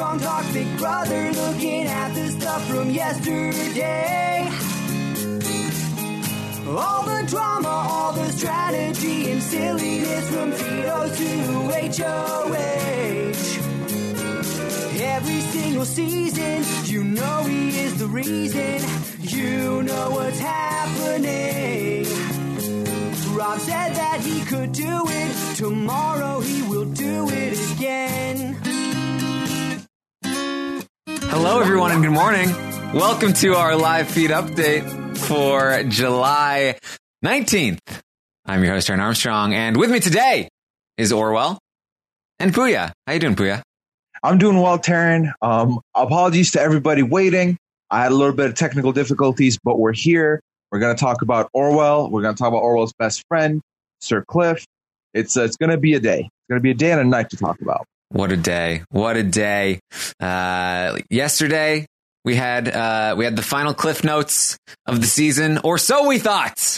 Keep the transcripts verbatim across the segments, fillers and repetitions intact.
Armstrong talks Big Brother, looking at the stuff from yesterday. All the drama, all the strategy and silliness from Tito to H O H. Every single season, you know he is the reason. You know what's happening. Rob said that he could do it. Tomorrow he will do it again. Hello, everyone, and good morning. Welcome to our live feed update for July nineteenth. I'm your host, Aaron Armstrong, and with me today is Orwell and Puya. How you doing, Puya? I'm doing well, Taryn. Um, apologies to everybody waiting. I had a little bit of technical difficulties, but we're here. We're going to talk about Orwell. We're going to talk about Orwell's best friend, Sir Cliff. It's uh, it's going to be a day. It's going to be a day and a night to talk about. What a day. What a day. Uh, yesterday, we had uh, we had the final Cliff Notes of the season, or so we thought.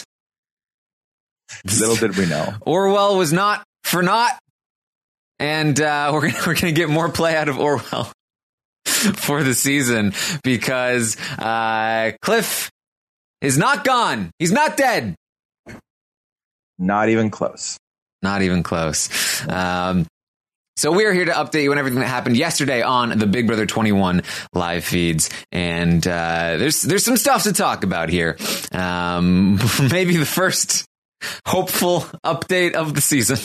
Little did we know. Orwell was not for naught. And uh, we're gonna, we're going to get more play out of Orwell for the season because uh, Cliff is not gone. He's not dead. Not even close. Not even close. Um, so we are here to update you on everything that happened yesterday on the Big Brother twenty-one live feeds. And uh, there's there's some stuff to talk about here. Um, maybe the first hopeful update of the season.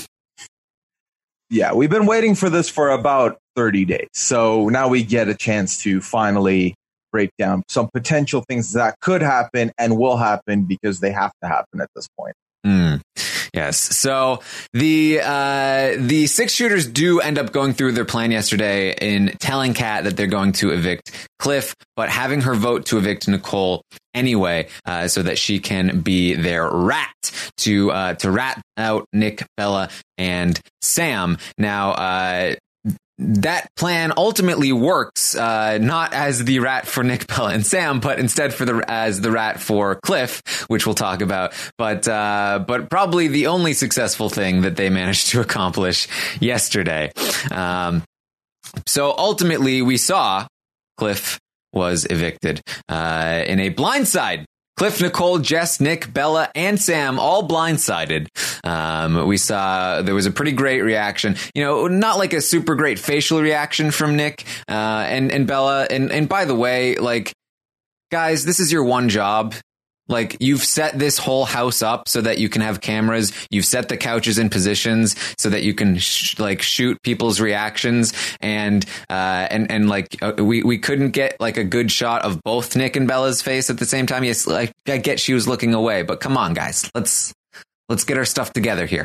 Yeah, we've been waiting for this for about thirty days. So now we get a chance to finally break down some potential things that could happen and will happen because they have to happen at this point. Mm. Yes. So the uh, the six shooters do end up going through their plan yesterday in telling Kat that they're going to evict Cliff, but having her vote to evict Nicole anyway, uh, so that she can be their rat to uh, to rat out Nick, Bella, and Sam. Now, uh, that plan ultimately works, uh, not as the rat for Nick, Bella, and Sam, but instead for the as the rat for Cliff, which we'll talk about. But uh, but probably the only successful thing that they managed to accomplish yesterday. Um, so ultimately, we saw Cliff was evicted uh, in a blindside. Cliff, Nicole, Jess, Nick, Bella, and Sam all blindsided. Um, we saw there was a pretty great reaction. You know, not like a super great facial reaction from Nick uh, and and Bella. And and by the way, like, guys, this is your one job. Like, you've set this whole house up so that you can have cameras. You've set the couches in positions so that you can sh- like shoot people's reactions. And uh, and and like uh, we we couldn't get like a good shot of both Nick and Bella's face at the same time. Yes, like I get she was looking away, but come on, guys, let's let's get our stuff together here.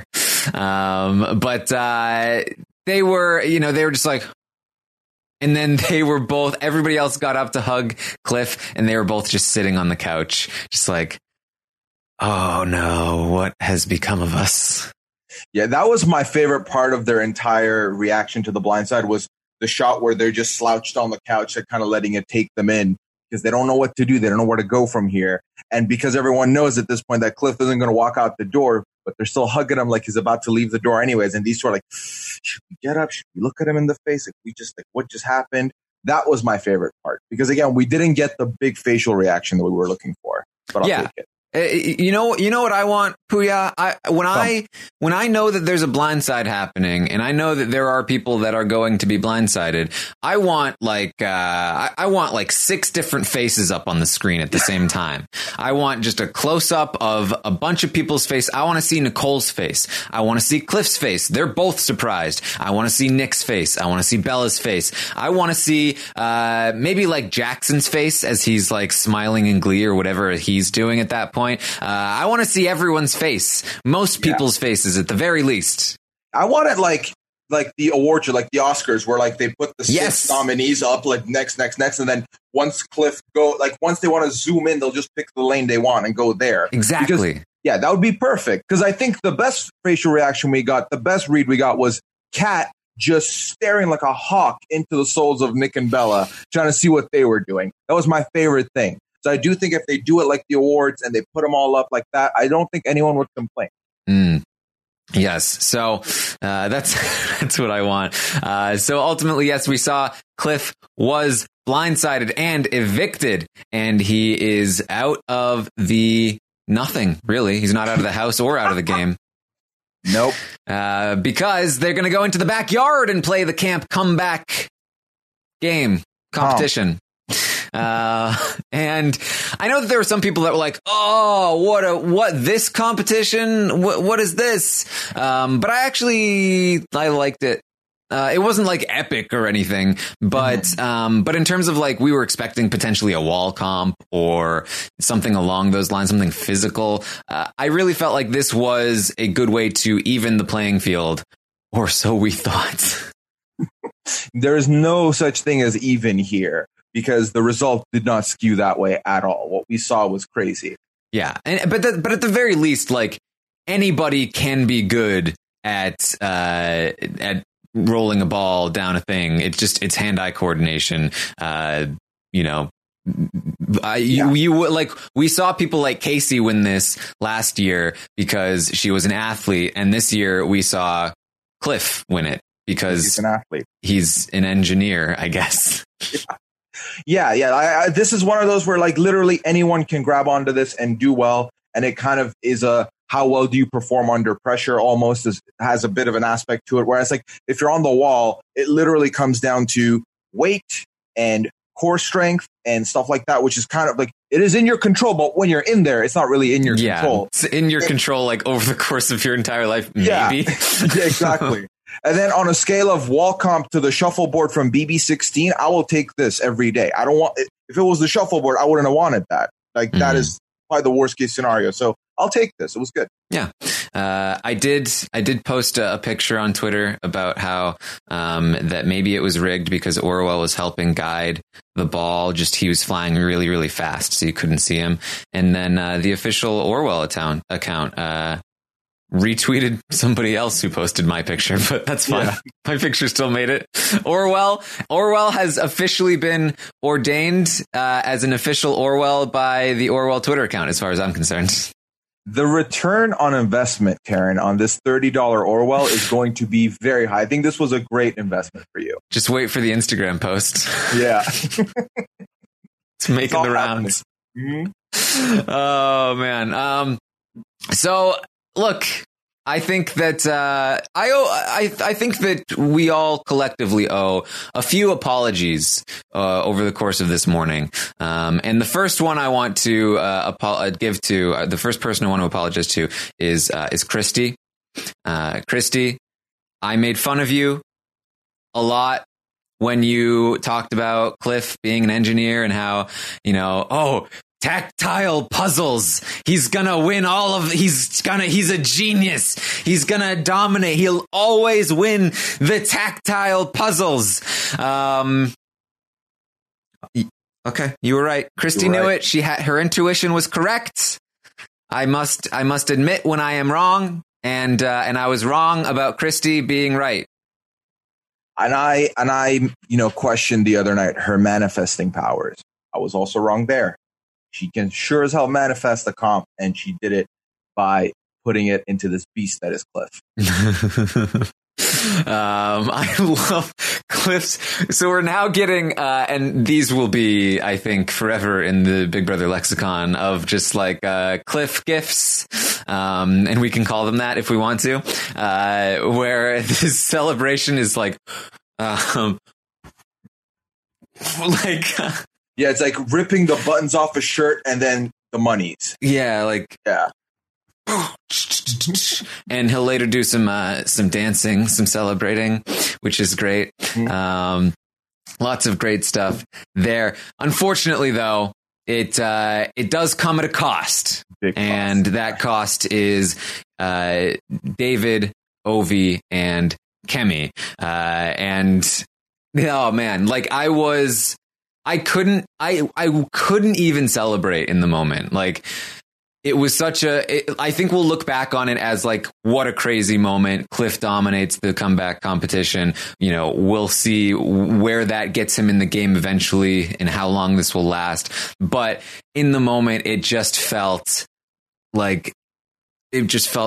Um, but uh, they were, you know, they were just like. And then they were both, everybody else got up to hug Cliff, and they were both just sitting on the couch, just like, oh no, what has become of us? Yeah, that was my favorite part of their entire reaction to the blindside was the shot where they're just slouched on the couch, they're kind of letting it take them in because they don't know what to do. They don't know where to go from here. And because everyone knows at this point that Cliff isn't going to walk out the door, but they're still hugging him like he's about to leave the door anyways. And these two are like, should we get up? Should we look at him in the face? Like, we just like, what just happened? That was my favorite part because again, we didn't get the big facial reaction that we were looking for, but I'll yeah. take it. You know, you know what I want, Puya? I, when I when I know that there's a blindside happening, and I know that there are people that are going to be blindsided, I want like uh, I, I want like six different faces up on the screen at the same time. I want just a close up of a bunch of people's face. I want to see Nicole's face. I want to see Cliff's face. They're both surprised. I want to see Nick's face. I want to see Bella's face. I want to see uh, maybe like Jackson's face as he's like smiling in glee or whatever he's doing at that point. Uh, I want to see everyone's face, most people's yeah. faces at the very least. I want it like like the awards, or like the Oscars, where like they put the yes. six nominees up, like next, next, next, and then once Cliff go, like once they want to zoom in, they'll just pick the lane they want and go there. Exactly. Because, yeah, that would be perfect. Because I think the best facial reaction we got, the best read we got was Kat just staring like a hawk into the souls of Nick and Bella, trying to see what they were doing. That was my favorite thing. So I do think if they do it like the awards and they put them all up like that, I don't think anyone would complain. Mm. Yes. So uh, that's that's what I want. Uh, so ultimately, yes, we saw Cliff was blindsided and evicted, and he is out of the nothing, really. He's not out of the house or out of the game. Nope. Uh, because they're going to go into the backyard and play the camp comeback game competition. Oh. Uh, and I know that there were some people that were like, oh, what a, what this competition? What, what is this? Um, but I actually, I liked it. Uh, it wasn't like epic or anything, but, mm-hmm. um, but in terms of like, we were expecting potentially a wall comp or something along those lines, something physical. Uh, I really felt like this was a good way to even the playing field, or so we thought. There's no such thing as even here, because the result did not skew that way at all. What we saw was crazy. Yeah. And, but, the, but at the very least, like, anybody can be good at, uh, at rolling a ball down a thing. It's just, it's hand-eye coordination. Uh, you know, I, yeah. you, you like, we saw people like Casey win this last year because she was an athlete. And this year we saw Cliff win it because he's an athlete. He's an engineer, I guess. Yeah. Yeah, yeah. I, I, this is one of those where like literally anyone can grab onto this and do well. And it kind of is a how well do you perform under pressure almost is, has a bit of an aspect to it. Whereas like if you're on the wall, it literally comes down to weight and core strength and stuff like that, which is kind of like it is in your control. But when you're in there, it's not really in your yeah, control. It's in your it, control like over the course of your entire life. Maybe. Yeah, yeah exactly. And then on a scale of wall comp to the shuffleboard from B B sixteen, I will take this every day. I don't want, if it was the shuffleboard, I wouldn't have wanted that. Like mm-hmm. that is probably the worst case scenario. So I'll take this. It was good. Yeah. Uh, I did, I did post a, a picture on Twitter about how, um, that maybe it was rigged because Orwell was helping guide the ball. Just he was flying really, really fast, so you couldn't see him. And then, uh, the official Orwell account, account, uh, retweeted somebody else who posted my picture, but that's fine. Yeah. My picture still made it. Orwell, Orwell has officially been ordained uh, as an official Orwell by the Orwell Twitter account, as far as I'm concerned. The return on investment, Karen, on this thirty dollars Orwell is going to be very high. I think this was a great investment for you. Just wait for the Instagram post. Yeah. It's making it's the rounds. Mm-hmm. Oh, man. Um, so... Look, I think that uh, I, owe, I I think that we all collectively owe a few apologies uh, over the course of this morning. Um, and the first one I want to uh, apo- give to uh, the first person I want to apologize to is uh, is Christy. Uh, Christy, I made fun of you a lot when you talked about Cliff being an engineer and how, you know, oh. Tactile puzzles. He's gonna win all of, he's gonna, he's a genius. He's gonna dominate. He'll always win the tactile puzzles. Um, okay. You were right. Christy knew it. She had, her intuition was correct. I must, I must admit when I am wrong. And, uh, and I was wrong about Christy being right. And I, and I, you know, questioned the other night her manifesting powers. I was also wrong there. She can sure as hell manifest the comp, and she did it by putting it into this beast that is Cliff. um, I love Cliff's. So we're now getting, uh, and these will be, I think, forever in the Big Brother lexicon of just like uh, Cliff gifts, um, and we can call them that if we want to, uh, where this celebration is like, um, like. Uh, Yeah, it's like ripping the buttons off a shirt and then the monies. Yeah, like yeah. And he'll later do some uh, some dancing, some celebrating, which is great. Mm-hmm. Um, lots of great stuff there. Unfortunately, though, it uh, it does come at a cost, Big and cost. that cost is uh, David, Ovi, and Kemi. Uh, and oh man, like I was. I couldn't, I, I couldn't even celebrate in the moment. Like it was such a, it, I think we'll look back on it as like, what a crazy moment. Cliff dominates the comeback competition. You know, we'll see where that gets him in the game eventually and how long this will last. But in the moment, it just felt like, it just felt like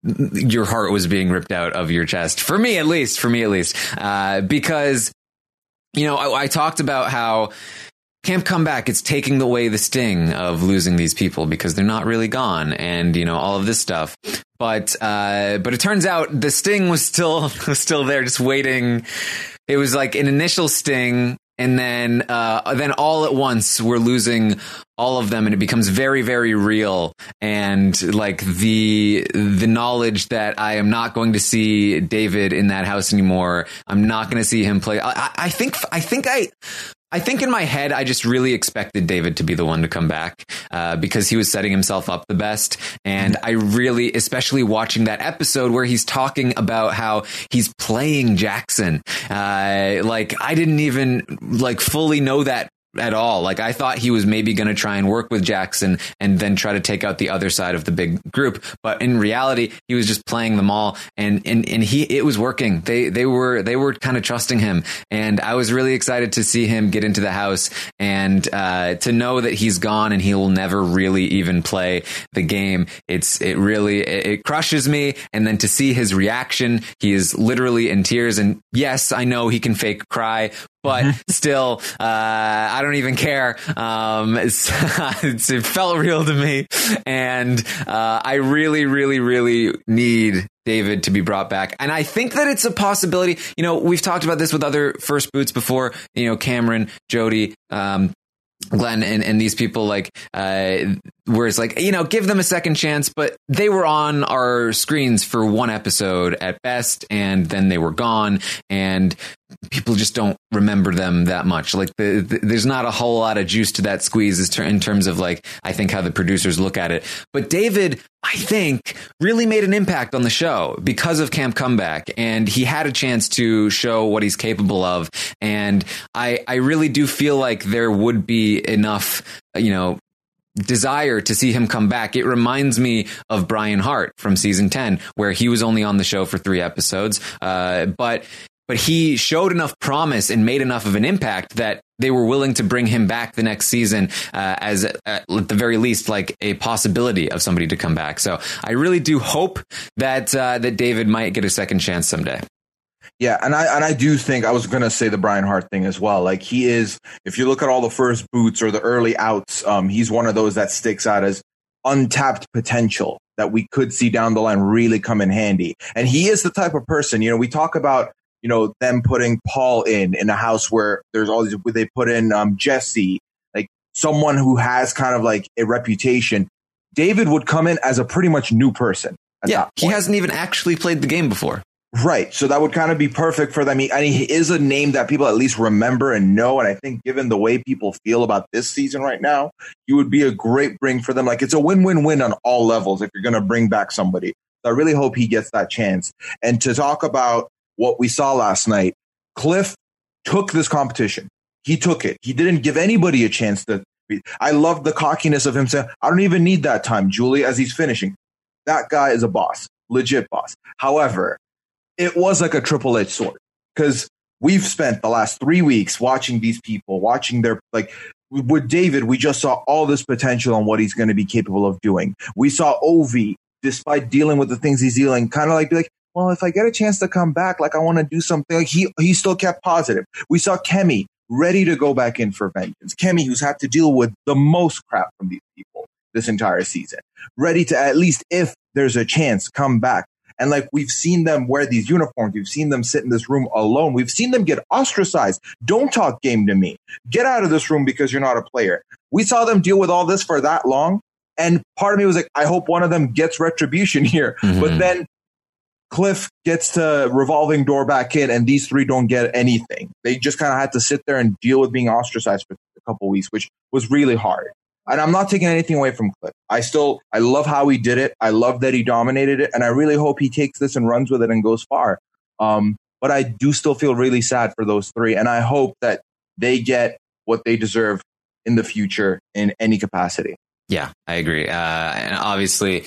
your heart was being ripped out of your chest. For me, at least, for me, at least, uh, because, you know, I, I talked about how Camp Comeback, it's taking away the sting of losing these people because they're not really gone, and, you know, all of this stuff. But uh, but it turns out the sting was still was still there, just waiting. It was like an initial sting, and then uh, then all at once we're losing all of them, and it becomes very, very real. And like the the knowledge that I am not going to see David in that house anymore. I'm not going to see him play. I, I think I think I. I think in my head, I just really expected David to be the one to come back uh, because he was setting himself up the best. And I really, especially watching that episode where he's talking about how he's playing Jackson, uh, like I didn't even like fully know that at all. Like I thought he was maybe going to try and work with Jackson and then try to take out the other side of the big group. But in reality, he was just playing them all, and and and he it was working. They they were they were kind of trusting him, and I was really excited to see him get into the house and uh, to know that he's gone and he will never really even play the game. It's it really it, it crushes me. And then to see his reaction, he is literally in tears. And yes, I know he can fake cry, but still, uh, I don't even care. Um, it's, it's, it felt real to me. And uh, I really, really, really need David to be brought back. And I think that it's a possibility. You know, we've talked about this with other first boots before, you know, Cameron, Jody, um, Glenn, and, and these people, like, uh, where it's like, you know, give them a second chance, but they were on our screens for one episode at best, and then they were gone, and people just don't remember them that much. Like, the, the, there's not a whole lot of juice to that squeeze as ter- in terms of, like, I think how the producers look at it. But David, I think, really made an impact on the show because of Camp Comeback, and he had a chance to show what he's capable of. And I, I really do feel like there would be enough, you know, desire to see him come back. It reminds me of Brian Hart from season ten, where he was only on the show for three episodes. Uh, but but he showed enough promise and made enough of an impact that they were willing to bring him back the next season uh, as uh, at the very least, like a possibility of somebody to come back. So I really do hope that uh, that David might get a second chance someday. Yeah, and I and I do think I was gonna say the Brian Hart thing as well. Like, he is, if you look at all the first boots or the early outs, um, he's one of those that sticks out as untapped potential that we could see down the line really come in handy. And he is the type of person, you know, we talk about, you know, them putting Paul in in a house where there's all these, where they put in um, Jesse, like someone who has kind of like a reputation. David would come in as a pretty much new person. Yeah, he hasn't even actually played the game before. Right. So that would kind of be perfect for them. I mean, he is a name that people at least remember and know. And I think given the way people feel about this season right now, he would be a great bring for them. Like, it's a win-win-win on all levels if you're going to bring back somebody. So I really hope he gets that chance. And to talk about what we saw last night, Cliff took this competition. He took it. He didn't give anybody a chance to. I love the cockiness of him saying, I don't even need that time, Julie, as he's finishing. That guy is a boss, legit boss. However, it was like a triple-edged sword, because we've spent the last three weeks watching these people, watching their, like, with David, we just saw all this potential on what he's going to be capable of doing. We saw Ovi, despite dealing with the things he's dealing, kind of like, be like, well, if I get a chance to come back, like, I want to do something. Like, he, he still kept positive. We saw Kemi ready to go back in for vengeance. Kemi, who's had to deal with the most crap from these people this entire season, ready to, at least if there's a chance, come back. And like, we've seen them wear these uniforms. We've seen them sit in this room alone. We've seen them get ostracized. Don't talk game to me. Get out of this room because you're not a player. We saw them deal with all this for that long. And part of me was like, I hope one of them gets retribution here. Mm-hmm. But then Cliff gets to revolving door back in, and these three don't get anything. They just kind of had to sit there and deal with being ostracized for a couple of weeks, which was really hard. And I'm not taking anything away from Cliff. I still, I love how he did it. I love that he dominated it. And I really hope he takes this and runs with it and goes far. Um, but I do still feel really sad for those three. And I hope that they get what they deserve in the future in any capacity. Yeah, I agree. Uh, and obviously,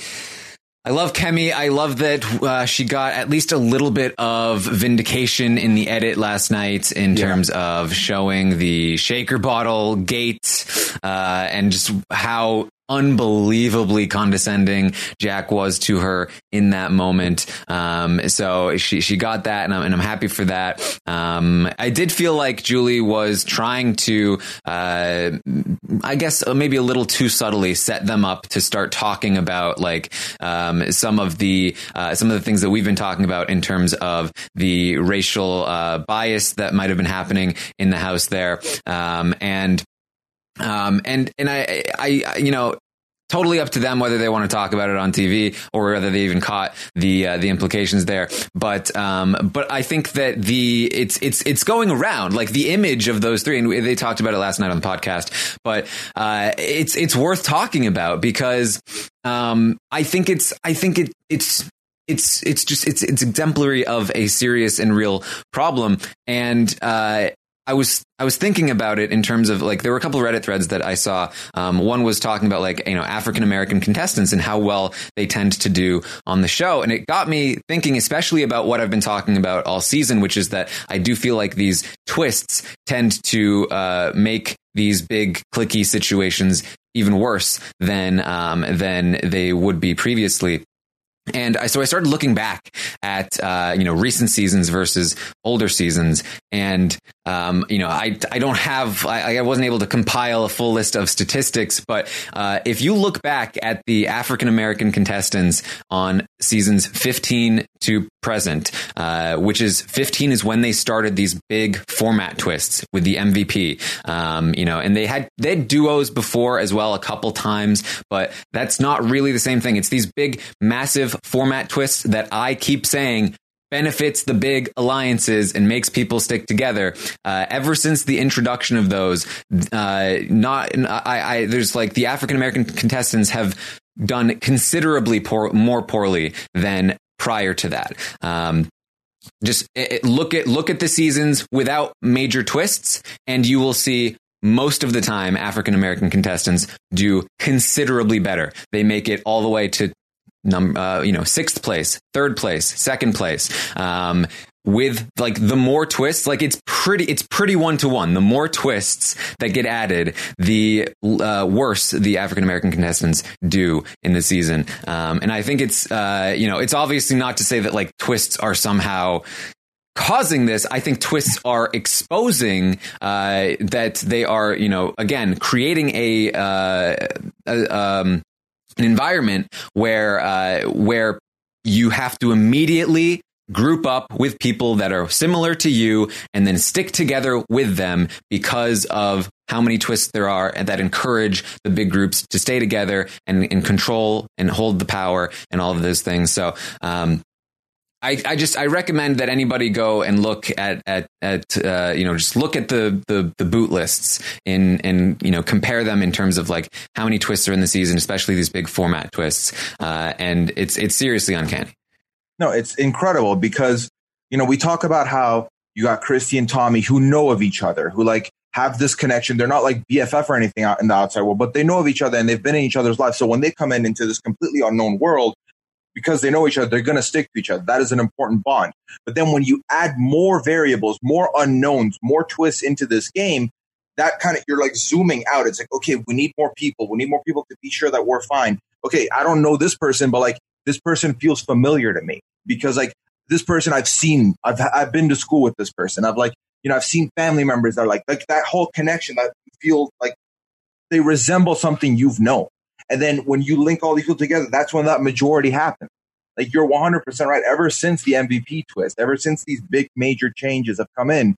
I love Kemi. I love that uh, she got at least a little bit of vindication in the edit last night in yeah. terms of showing the shaker bottle gate uh, and just how unbelievably condescending Jack was to her in that moment. Um, so she, she got that, and I'm, and I'm happy for that. Um, I did feel like Julie was trying to, uh, I guess maybe a little too subtly set them up to start talking about like, um, some of the, uh, some of the things that we've been talking about in terms of the racial, uh, bias that might have been happening in the house there. Um, and, Um, and, and I, I, you know, totally up to them whether they want to talk about it on T V or whether they even caught the, uh, the implications there. But, um, but I think that the, it's, it's, it's going around like the image of those three. And they talked about it last night on the podcast, but, uh, it's, it's worth talking about because, um, I think it's, I think it, it's, it's, it's just, it's, it's exemplary of a serious and real problem. And, uh, I was I was thinking about it in terms of like there were a couple of Reddit threads that I saw. Um, one was talking about like, you know, African American contestants and how well they tend to do on the show. And it got me thinking, especially about what I've been talking about all season, which is that I do feel like these twists tend to uh, make these big cliquey situations even worse than um, than they would be previously. And I, so I started looking back at, uh, you know, recent seasons versus older seasons. And, um, you know, I, I don't have, I, I wasn't able to compile a full list of statistics, but, uh, if you look back at the African-American contestants on seasons fifteen to present, uh, which is fifteen is when they started these big format twists with the M V P. Um, you know, and they had, they had duos before as well a couple times, but that's not really the same thing. It's these big, massive format twists that I keep saying benefits the big alliances and makes people stick together. Uh, ever since the introduction of those, uh, not I, I there's like the African American contestants have done considerably poor, more poorly than prior to that. Um, just it, look at look at the seasons without major twists, and you will see most of the time African American contestants do considerably better. They make it all the way to Number, uh, you know, sixth place, third place, second place, um, with like the more twists, like it's pretty, it's pretty one to one. The more twists that get added, the uh, worse the African-American contestants do in the season. Um, and I think it's, uh, you know, it's obviously not to say that like twists are somehow causing this. I think twists are exposing uh, that they are, you know, again, creating a, uh, a um, an environment where uh, where you have to immediately group up with people that are similar to you and then stick together with them because of how many twists there are, and that encourage the big groups to stay together and, and control and hold the power and all of those things. So um, I, I just I recommend that anybody go and look at at at uh, you know just look at the the the boot lists and and you know compare them in terms of like how many twists are in the season, especially these big format twists, uh, and it's it's seriously uncanny. No, it's incredible because you know we talk about how you got Christy and Tommy who know of each other, who like have this connection. They're not like B F F or anything out in the outside world, but they know of each other and they've been in each other's lives. So when they come in into this completely unknown world, because they know each other, they're going to stick to each other. That is an important bond. But then when you add more variables, more unknowns, more twists into this game, that kind of, you're like zooming out. It's like, okay, we need more people. We need more people to be sure that we're fine. Okay, I don't know this person, but like this person feels familiar to me because like this person I've seen, I've I've been to school with this person. I've like, you know, I've seen family members that are like, like that whole connection that feel like they resemble something you've known. And then when you link all these people together, that's when that majority happens. Like you're one hundred percent right. Ever since the M V P twist, ever since these big major changes have come in,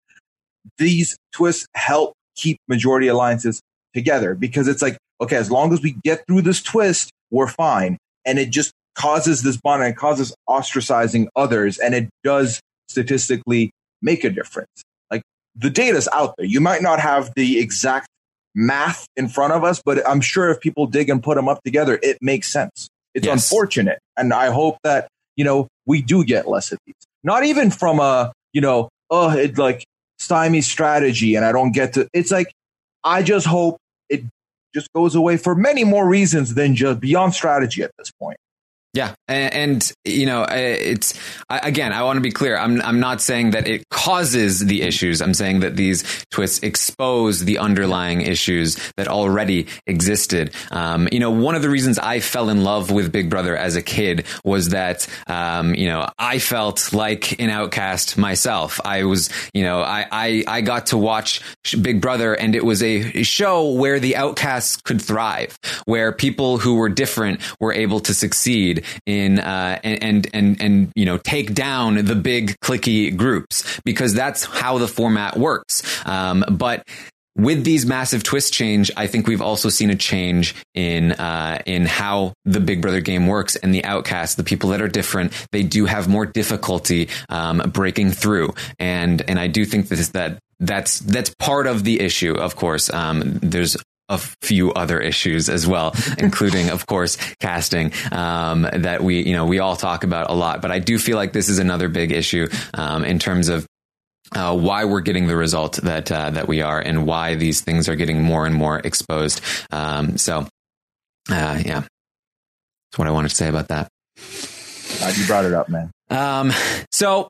these twists help keep majority alliances together because it's like, okay, as long as we get through this twist, we're fine. And it just causes this bond and it causes ostracizing others. And it does statistically make a difference. Like the data's out there. You might not have the exact math in front of us, but I'm sure if people dig and put them up together, it makes sense. It's yes. unfortunate. And I hope that, you know, we do get less of these. Not even from a, you know, oh, it like stymies strategy and I don't get to, it's like, I just hope it just goes away for many more reasons than just beyond strategy at this point. Yeah. And, and, you know, it's, again, I want to be clear. I'm, I'm not saying that it causes the issues. I'm saying that these twists expose the underlying issues that already existed. Um, you know, one of the reasons I fell in love with Big Brother as a kid was that, um, you know, I felt like an outcast myself. I was, you know, I, I, I got to watch Big Brother, and it was a show where the outcasts could thrive, where people who were different were able to succeed in uh, and, and and and you know take down the big cliquey groups, because that's how the format works. Um, but with these massive twist change, I think we've also seen a change in uh, in how the Big Brother game works, and the outcasts, the people that are different, they do have more difficulty um, breaking through, and and I do think that that that's that's part of the issue. Of course, um, there's a few other issues as well, including, of course, casting, um, that we, you know, we all talk about a lot. But I do feel like this is another big issue um, in terms of uh, why we're getting the result that uh, that we are, and why these things are getting more and more exposed. Um, so, uh, yeah, that's what I wanted to say about that. Glad you brought it up, man. Um, so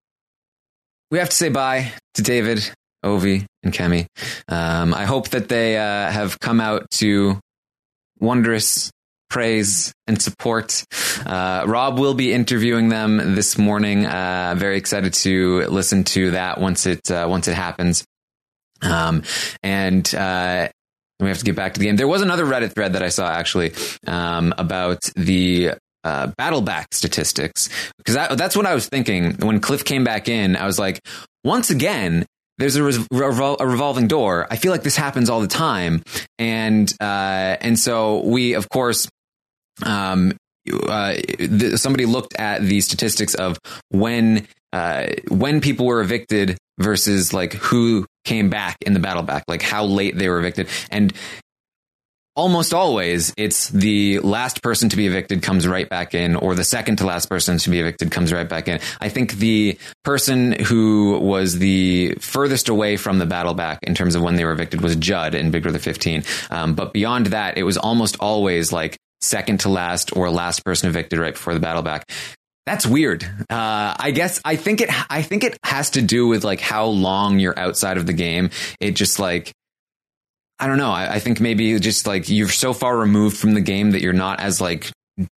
we have to say bye to David, Ovi, and Kemi. Um, I hope that they uh, have come out to wondrous praise and support. Uh, Rob will be interviewing them this morning. Uh, very excited to listen to that once it uh, once it happens. Um, and uh, we have to get back to the game. There was another Reddit thread that I saw actually um, about the Uh, battle back statistics, because that, that's what I was thinking when Cliff came back in. I was like, once again, there's a, revol- a revolving door. I feel like this happens all the time, and uh, and so we, of course, um, uh, th- somebody looked at the statistics of when uh, when people were evicted versus like who came back in the battle back, like how late they were evicted, and almost always it's the last person to be evicted comes right back in, or the second to last person to be evicted comes right back in. I think the person who was the furthest away from the battle back in terms of when they were evicted was Judd in Big Brother fifteen. Um, but beyond that, it was almost always like second to last or last person evicted right before the battle back. That's weird. Uh, I guess I think it, I think it has to do with like how long you're outside of the game. It just like, I don't know. I, I think maybe just like you're so far removed from the game that you're not as like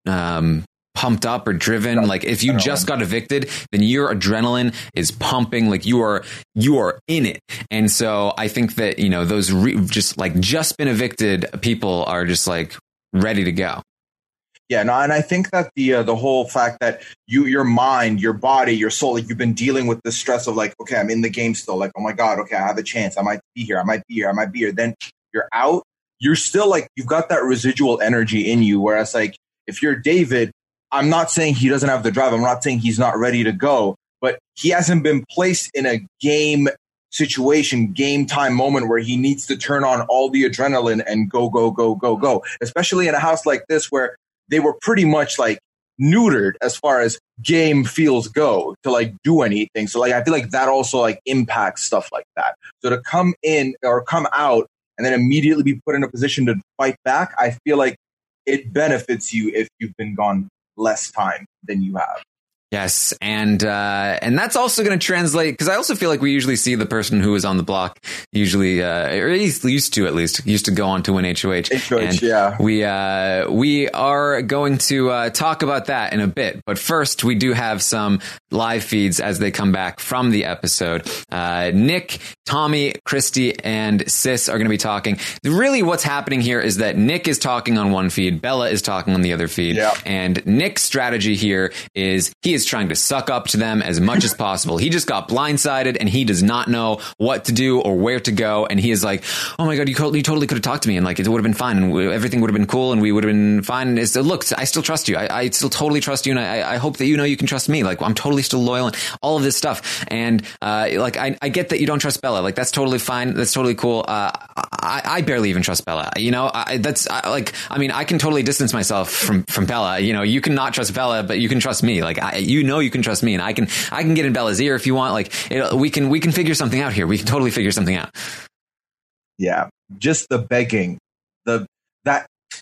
um, pumped up or driven. Like if you just got evicted, then your adrenaline is pumping. Like you are you are in it. And so I think that, you know, those re- just like just been evicted people are just like ready to go. Yeah, no, and I think that the uh, the whole fact that you, your mind, your body, your soul, like you've been dealing with the stress of like, okay, I'm in the game still. Like, oh my God, okay, I have a chance. I might be here. I might be here. I might be here. Then you're out. You're still like, you've got that residual energy in you. Whereas like, if you're David, I'm not saying he doesn't have the drive. I'm not saying he's not ready to go, but he hasn't been placed in a game situation, game time moment where he needs to turn on all the adrenaline and go, go, go, go, go. Especially in a house like this where they were pretty much like neutered as far as game feels go to like do anything. So like, I feel like that also like impacts stuff like that. So to come in or come out and then immediately be put in a position to fight back, I feel like it benefits you if you've been gone less time than you have. Yes, and uh, and that's also going to translate, because I also feel like we usually see the person who is on the block, usually, uh, or at least used to at least, used to go on to win H O H. H O H, and yeah. We, uh, we are going to uh, talk about that in a bit. But first, we do have some live feeds as they come back from the episode. Uh, Nick, Tommy, Christy, and Sis are going to be talking. Really what's happening here is that Nick is talking on one feed, Bella is talking on the other feed. Yeah. And Nick's strategy here is he is trying to suck up to them as much as possible. He just got blindsided and he does not know what to do or where to go. And he is like, oh my God, you, you totally could have talked to me and like it would have been fine and we, everything would have been cool and we would have been fine. And it's, look, I still trust you. I, I still totally trust you. And I, I hope that you know you can trust me. Like I'm totally still loyal and all of this stuff. And uh, like I, I get that you don't trust Bella. Like that's totally fine. That's totally cool. Uh, I, I barely even trust Bella. You know, I, that's I, like, I mean, I can totally distance myself from, from Bella. You know, you can not trust Bella, but you can trust me. Like I, you know, you can trust me and I can, I can get in Bella's ear if you want. Like it, we can, we can figure something out here. We can totally figure something out. Yeah. Just the begging, the, that,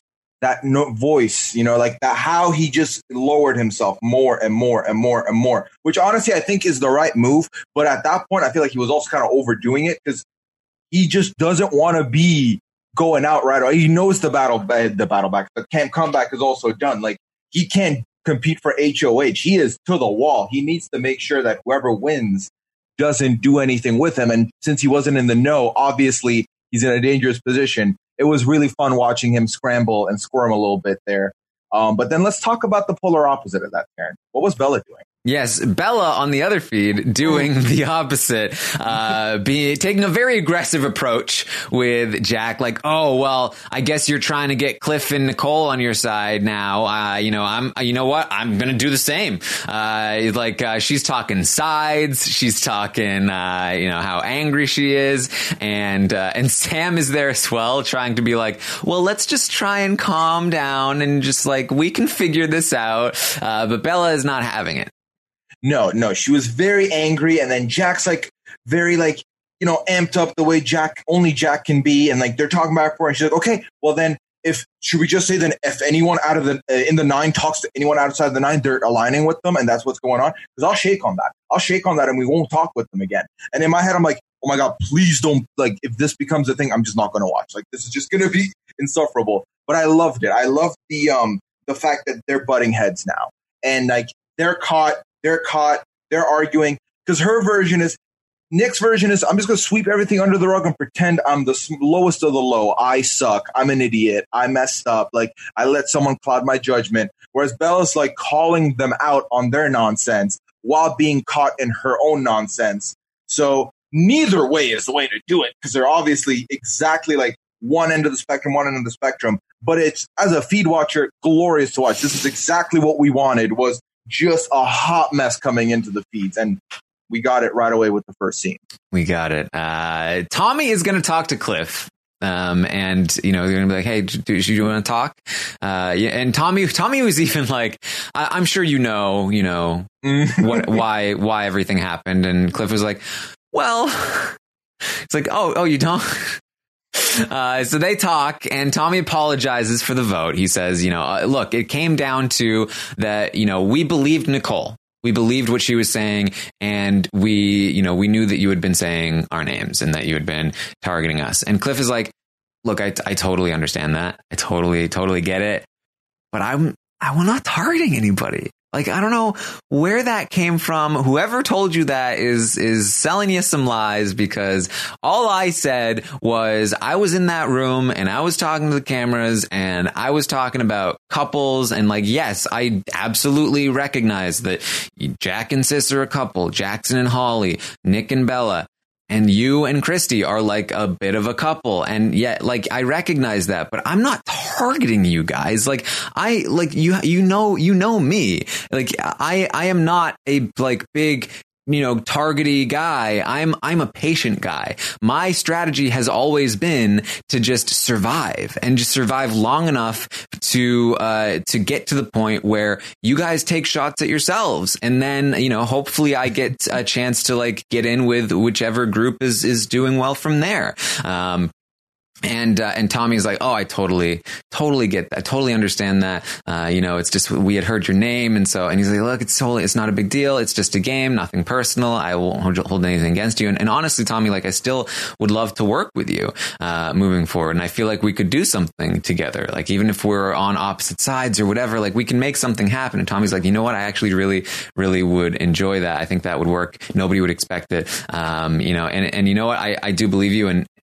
that no voice, you know, like that, how he just lowered himself more and more and more and more, which honestly I think is the right move. But at that point, I feel like he was also kind of overdoing it because he just doesn't want to be going out right away. He knows the battle, the battle back, the camp comeback is also done. Like he can't compete for H O H. He is to the wall. He needs to make sure that whoever wins doesn't do anything with him. And since he wasn't in the know, obviously he's in a dangerous position. It was really fun watching him scramble and squirm a little bit there. Um, but then let's talk about the polar opposite of that, Karen. What was Bella doing? Yes, Bella on the other feed doing the opposite, uh, be taking a very aggressive approach with Jack. Like, oh, well, I guess you're trying to get Cliff and Nicole on your side now. Uh, you know, I'm, you know what? I'm going to do the same. Uh, like, uh, she's talking sides. She's talking, uh, you know, how angry she is. And, uh, and Sam is there as well, trying to be like, well, let's just try and calm down and just like, we can figure this out. Uh, but Bella is not having it. No, no, she was very angry. And then Jack's like very like, you know, amped up the way Jack, only Jack can be. And like they're talking back for her. And she's like, okay, well then if, should we just say then if anyone out of the, uh, in the nine talks to anyone outside the nine, they're aligning with them. And that's what's going on. Because I'll shake on that. I'll shake on that and we won't talk with them again. And in my head, I'm like, oh my God, please don't, like, if this becomes a thing, I'm just not going to watch. Like, this is just going to be insufferable. But I loved it. I loved the, um, the fact that they're butting heads now. And like, they're caught. They're caught, they're arguing, because her version is, Nick's version is, I'm just going to sweep everything under the rug and pretend I'm the lowest of the low. I suck. I'm an idiot. I messed up. Like, I let someone cloud my judgment. Whereas Bella's like calling them out on their nonsense while being caught in her own nonsense. So neither way is the way to do it, because they're obviously exactly like one end of the spectrum, one end of the spectrum. But it's, as a feed watcher, glorious to watch. This is exactly what we wanted, was just a hot mess coming into the feeds, and we got it right away with the first scene. We got it. Uh, Tommy is going to talk to Cliff, um, and you know they're going to be like, "Hey, do, do you want to talk?" Uh, yeah, and Tommy, Tommy was even like, I, "I'm sure you know, you know what, why, why everything happened." And Cliff was like, "Well," it's like, "Oh, oh, you don't." Uh, so they talk, and Tommy apologizes for the vote. He says, you know, uh, look, it came down to that, you know, we believed Nicole. We believed what she was saying, and we, you know, we knew that you had been saying our names and that you had been targeting us. And Cliff is like, look, I, I totally understand that. I totally, totally get it. But I'm, I'm not targeting anybody. Like, I don't know where that came from. Whoever told you that is is selling you some lies, because all I said was I was in that room and I was talking to the cameras and I was talking about couples. And like, yes, I absolutely recognize that Jack and Sis are a couple, Jackson and Holly, Nick and Bella. And you and Christy are like a bit of a couple. And yet, like, I recognize that, but I'm not targeting you guys. Like, I, like, you, you know, you know me. Like, I, I am not a, like, big, you know, targety guy. I'm, I'm a patient guy. My strategy has always been to just survive and just survive long enough to, uh, to get to the point where you guys take shots at yourselves. And then, you know, hopefully I get a chance to like get in with whichever group is, is doing well from there. Um, And, uh, and Tommy's like, oh, I totally, totally get that. I totally understand that. Uh, you know, it's just, we had heard your name. And so, and he's like, look, it's totally, it's not a big deal. It's just a game, nothing personal. I won't hold anything against you. And, and honestly, Tommy, like, I still would love to work with you, uh, moving forward. And I feel like we could do something together. Like, even if we're on opposite sides or whatever, like, we can make something happen. And Tommy's like, you know what? I actually really, really would enjoy that. I think that would work. Nobody would expect it. Um, you know, and, and you know what? I, I do believe you. And,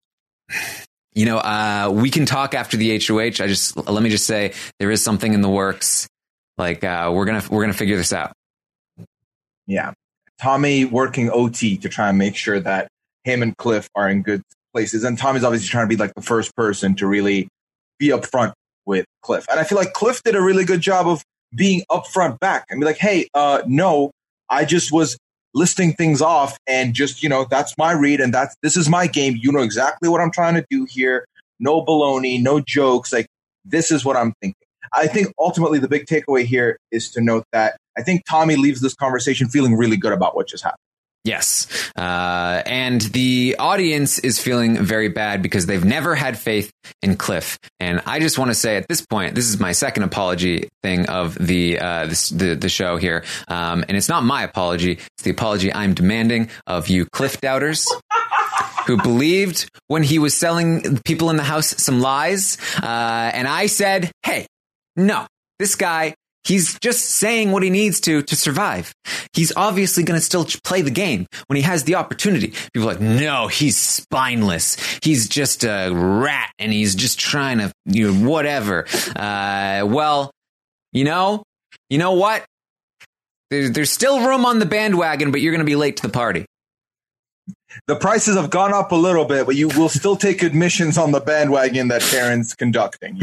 you know, uh, we can talk after the H O H. I just, let me just say there is something in the works. Like, uh, we're going to, we're going to figure this out. Yeah. Tommy working O T to try and make sure that him and Cliff are in good places. And Tommy's obviously trying to be like the first person to really be upfront with Cliff. And I feel like Cliff did a really good job of being upfront back and be like, hey, uh, no, I just was listing things off and just, you know, that's my read and that's, this is my game. You know exactly what I'm trying to do here. No baloney, no jokes. Like, this is what I'm thinking. I think ultimately the big takeaway here is to note that I think Tommy leaves this conversation feeling really good about what just happened. Yes. Uh, and the audience is feeling very bad because they've never had faith in Cliff. And I just want to say at this point, this is my second apology thing of the, uh, this, the, the show here. Um, and it's not my apology. It's the apology I'm demanding of you Cliff doubters who believed when he was selling people in the house some lies. Uh, and I said, hey, no, this guy, he's just saying what he needs to to survive. He's obviously going to still play the game when he has the opportunity. People are like, no, he's spineless. He's just a rat and he's just trying to, you know, whatever. Uh, well, you know, you know what? There, there's still room on the bandwagon, but you're going to be late to the party. The prices have gone up a little bit, but you will still take admissions on the bandwagon that Karen's conducting.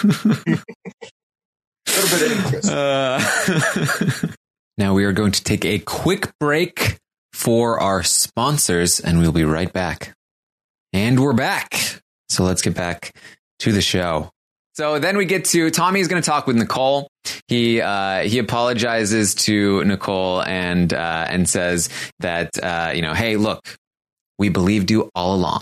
A little bit of interest. Uh, now we are going to take a quick break for our sponsors, and we'll be right back. And we're back. So let's get back to the show. So then we get to Tommy is going to talk with Nicole. He uh, he apologizes to Nicole and uh, and says that uh, you know, hey, look, we believed you all along.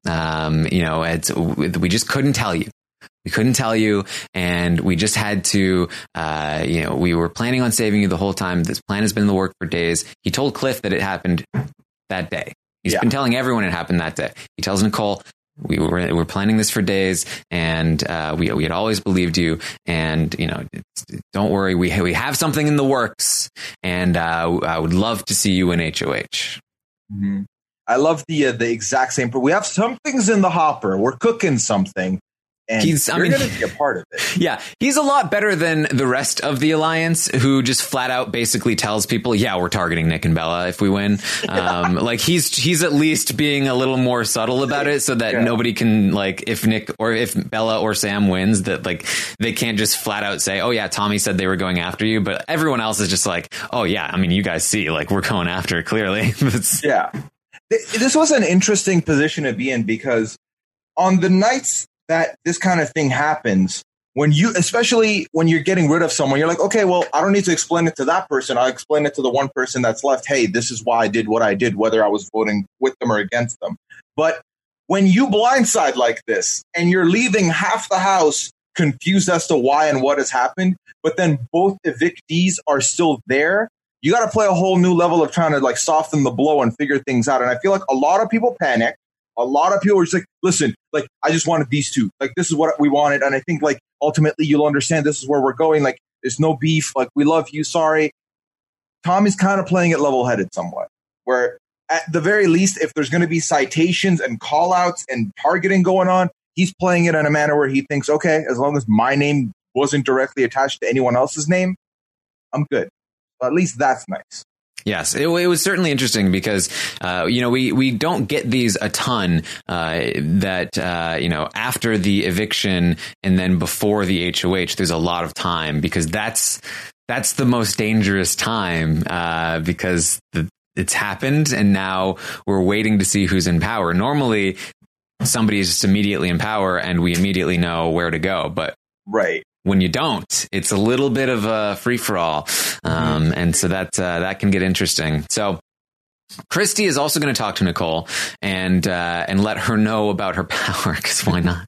Um, you know, it's, we just couldn't tell you. We couldn't tell you, and we just had to, uh, you know, we were planning on saving you the whole time. This plan has been in the work for days. He told Cliff that it happened that day. He's yeah. been telling everyone it happened that day. He tells Nicole, we were we were planning this for days, and uh, we we had always believed you. And you know, don't worry, we we have something in the works, and uh, I would love to see you in H O H. Mm-hmm. I love the uh, the exact same. We have some things in the hopper. We're cooking something. And he's, I you're mean, going to be a part of it. Yeah, he's a lot better than the rest of the Alliance, who just flat out basically tells people, yeah, we're targeting Nick and Bella if we win. Um, like he's he's at least being a little more subtle about it so that yeah. nobody can, like, if Nick or if Bella or Sam wins, that like they can't just flat out say, oh, yeah, Tommy said they were going after you. But everyone else is just like, oh, yeah, I mean, you guys see, like, we're going after it clearly. Yeah, this was an interesting position to be in because on the nights that this kind of thing happens, when you, especially when you're getting rid of someone, you're like, okay, well, I don't need to explain it to that person. I'll explain it to the one person that's left. Hey, this is why I did what I did, whether I was voting with them or against them. But when you blindside like this and you're leaving half the house confused as to why and what has happened, but then both evictees are still there, you got to play a whole new level of trying to like soften the blow and figure things out. And I feel like a lot of people panic. A lot of people are just like, listen, like, I just wanted these two. Like, this is what we wanted. And I think, like, ultimately you'll understand this is where we're going. Like, there's no beef. Like, we love you. Sorry. Tommy's kind of playing it level-headed somewhat. Where, at the very least, if there's going to be citations and call-outs and targeting going on, he's playing it in a manner where he thinks, okay, as long as my name wasn't directly attached to anyone else's name, I'm good. But at least that's nice. Yes, it, it was certainly interesting because, uh, you know, we, we don't get these a ton uh, that, uh, you know, after the eviction and then before the H O H, there's a lot of time because that's that's the most dangerous time uh, because the, it's happened and now we're waiting to see who's in power. Normally, somebody is just immediately in power and we immediately know where to go. But right. when you don't, it's a little bit of a free for all. Um, and so that, uh, that can get interesting. So Christy is also going to talk to Nicole and, uh, and let her know about her power. Cause why not?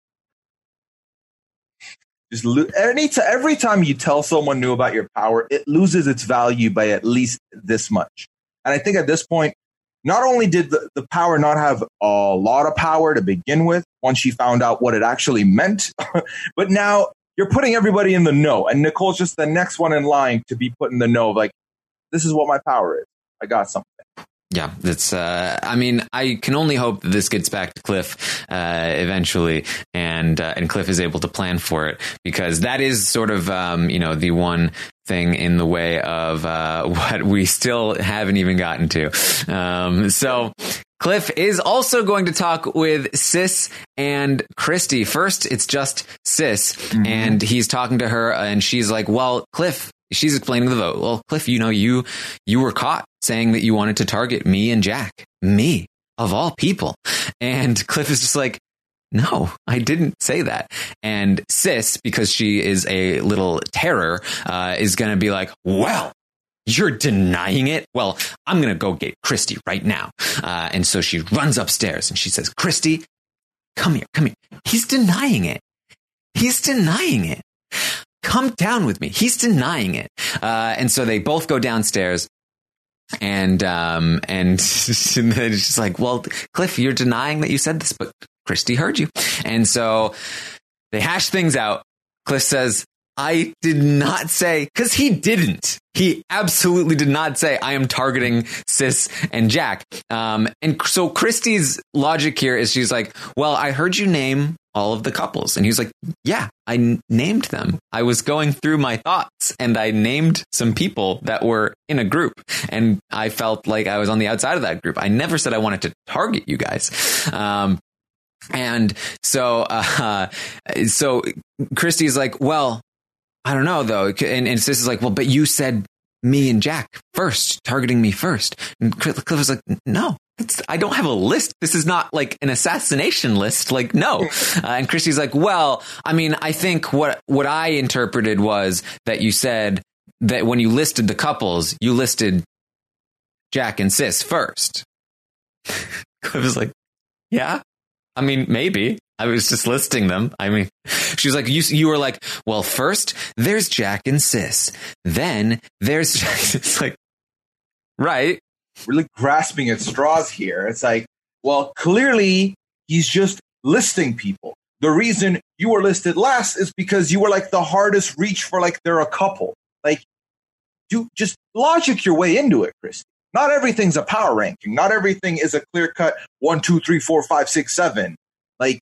Just lo- any t- every time you tell someone new about your power, it loses its value by at least this much. And I think at this point, not only did the, the power not have a lot of power to begin with, once she found out what it actually meant, but now you're putting everybody in the know, and Nicole's just the next one in line to be put in the know. Like, this is what my power is. I got something. Yeah, that's. Uh, I mean, I can only hope that this gets back to Cliff uh, eventually, and uh, and Cliff is able to plan for it because that is sort of um, you know the one thing in the way of uh, what we still haven't even gotten to. Um, so. Cliff is also going to talk with Sis and Christy. First, it's just Sis, mm-hmm. and he's talking to her, and she's like, well, Cliff, she's explaining the vote. Well, Cliff, you know, you you were caught saying that you wanted to target me and Jack. Me, of all people. And Cliff is just like, no, I didn't say that. And Sis, because she is a little terror, uh, is going to be like, well, You're denying it? Well, I'm going to go get Christy right now. Uh, and so she runs upstairs and she says, Christy, come here, come here. He's denying it. He's denying it. Come down with me. He's denying it. Uh, and so they both go downstairs. And, um, and it's just like, well, Cliff, you're denying that you said this, but Christy heard you. And so they hash things out. Cliff says, I did not say, because he didn't. He absolutely did not say, I am targeting Sis and Jack. Um, and so Christy's logic here is she's like, well, I heard you name all of the couples. And he was like, yeah, I n- named them. I was going through my thoughts and I named some people that were in a group. And I felt like I was on the outside of that group. I never said I wanted to target you guys. Um, and so, uh, so Christy's like, well, I don't know, though. And, and Sis is like, well, but you said me and Jack first, targeting me first. And Cliff was like, no, it's, I don't have a list. This is not like an assassination list. Like, no. Uh, and Christy's like, well, I mean, I think what, what I interpreted was that you said that when you listed the couples, you listed Jack and Sis first. Cliff was like, yeah, I mean, maybe. I was just listing them. I mean, she was like, you, you were like, well, first there's Jack and Sis. Then there's Jack. It's like, right. Really grasping at straws here. It's like, well, clearly he's just listing people. The reason you were listed last is because you were like the hardest reach for like, they're a couple. Like, you just logic your way into it, Christy. Not everything's a power ranking. Not everything is a clear cut one, two, three, four, five, six, seven. Like,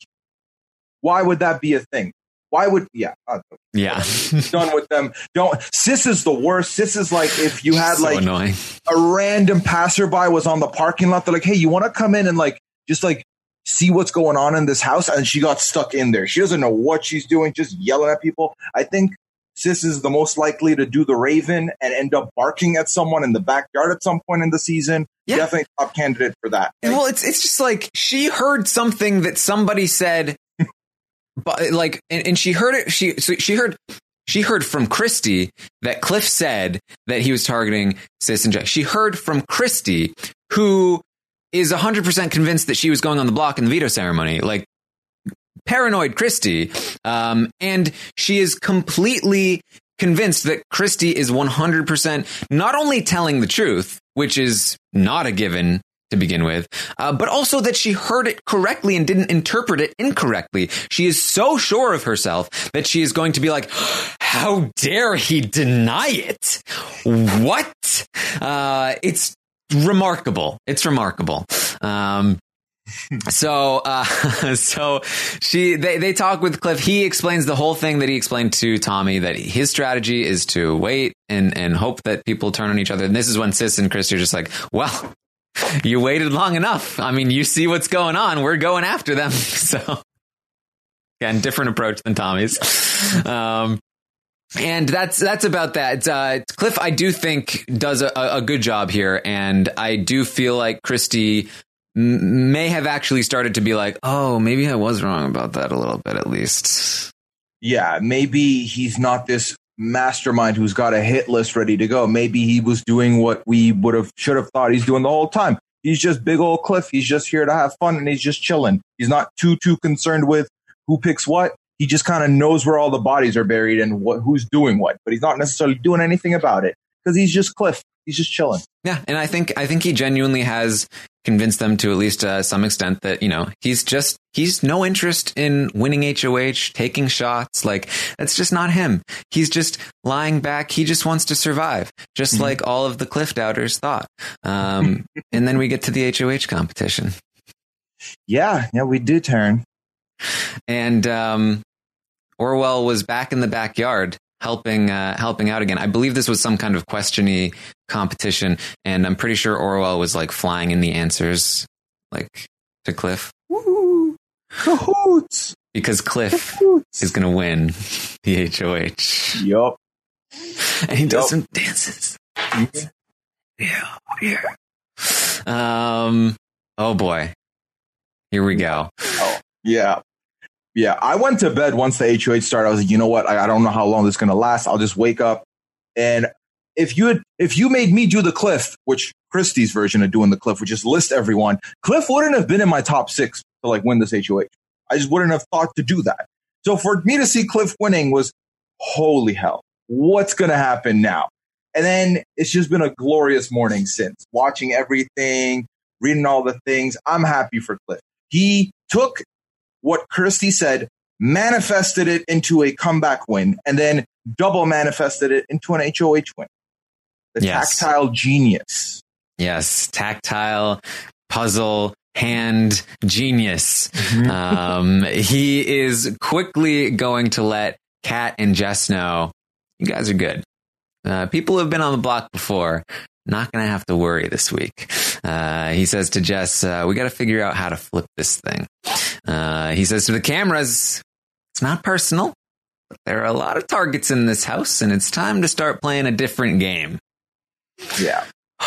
why would that be a thing? Why would, yeah. Yeah. Done with them. Don't, Sis is the worst. Sis is like if you had so like annoying. A random passerby was on the parking lot. They're like, hey, you want to come in and like, just like see what's going on in this house? And she got stuck in there. She doesn't know what she's doing, just yelling at people. I think Sis is the most likely to do the Raven and end up barking at someone in the backyard at some point in the season. Yeah. Definitely top candidate for that. Like, well, it's it's just like she heard something that somebody said, but like, and, and she heard it. She so she heard she heard from Christy that Cliff said that he was targeting Sis and Jack. She heard from Christy, who is one hundred percent convinced that she was going on the block in the veto ceremony. Like, paranoid Christy, um, and she is completely convinced that Christy is one hundred percent not only telling the truth, which is not a given to begin with, uh, but also that she heard it correctly and didn't interpret it incorrectly. She is so sure of herself that she is going to be like, how dare he deny it? What? Uh, it's remarkable. It's remarkable. Um, So, uh, so she, they, they talk with Cliff. He explains the whole thing that he explained to Tommy, that his strategy is to wait and, and hope that people turn on each other. And this is when Sis and Christy are just like, well, you waited long enough. I mean, you see what's going on. We're going after them. So again, different approach than Tommy's. Um, And that's that's about that. Uh, Cliff, I do think, does a, a good job here. And I do feel like Christy may have actually started to be like, oh, maybe I was wrong about that a little bit, at least. Yeah, maybe he's not this mastermind who's got a hit list ready to go. Maybe he was doing what we would have should have thought he's doing the whole time. He's just big old Cliff. He's just here to have fun and he's just chilling. He's not too, too concerned with who picks what. He just kind of knows where all the bodies are buried and what, who's doing what, but he's not necessarily doing anything about it because he's just Cliff. He's just chilling. Yeah, and I think I think he genuinely has convinced them to at least uh, some extent that, you know, he's just he's no interest in winning H O H, taking shots. Like, that's just not him. He's just lying back. He just wants to survive, just mm-hmm. like all of the Cliff Doubters thought. Um, and then we get to the H O H competition. Yeah, yeah, we do turn. And um, Orwell was back in the backyard helping uh, helping out again. I believe this was some kind of question-y competition, and I'm pretty sure Orwell was like flying in the answers, like to Cliff. Woo! Cahoots! Because Cliff Cahoots. is going to win the H O H. Yup. And he does some dances. Yeah, yeah. Um. Oh boy. Here we go. Oh yeah. Yeah, I went to bed once the H O H started. I was like, you know what? I, I don't know how long this is going to last. I'll just wake up. And if you had, if you made me do the Cliff, which Christie's version of doing the Cliff, which is list everyone, Cliff wouldn't have been in my top six to like win this H O H. I just wouldn't have thought to do that. So for me to see Cliff winning was, holy hell, what's going to happen now? And then it's just been a glorious morning since, watching everything, reading all the things. I'm happy for Cliff. He took what Christie said, manifested it into a comeback win, and then double manifested it into an H O H win. The yes. tactile genius. Yes, tactile puzzle hand genius. um, he is quickly going to let Kat and Jess know, you guys are good. Uh, people who have been on the block before, not going to have to worry this week. Uh, he says to Jess, uh, we got to figure out how to flip this thing. Uh, he says to the cameras, it's not personal, but there are a lot of targets in this house, and it's time to start playing a different game. Yeah.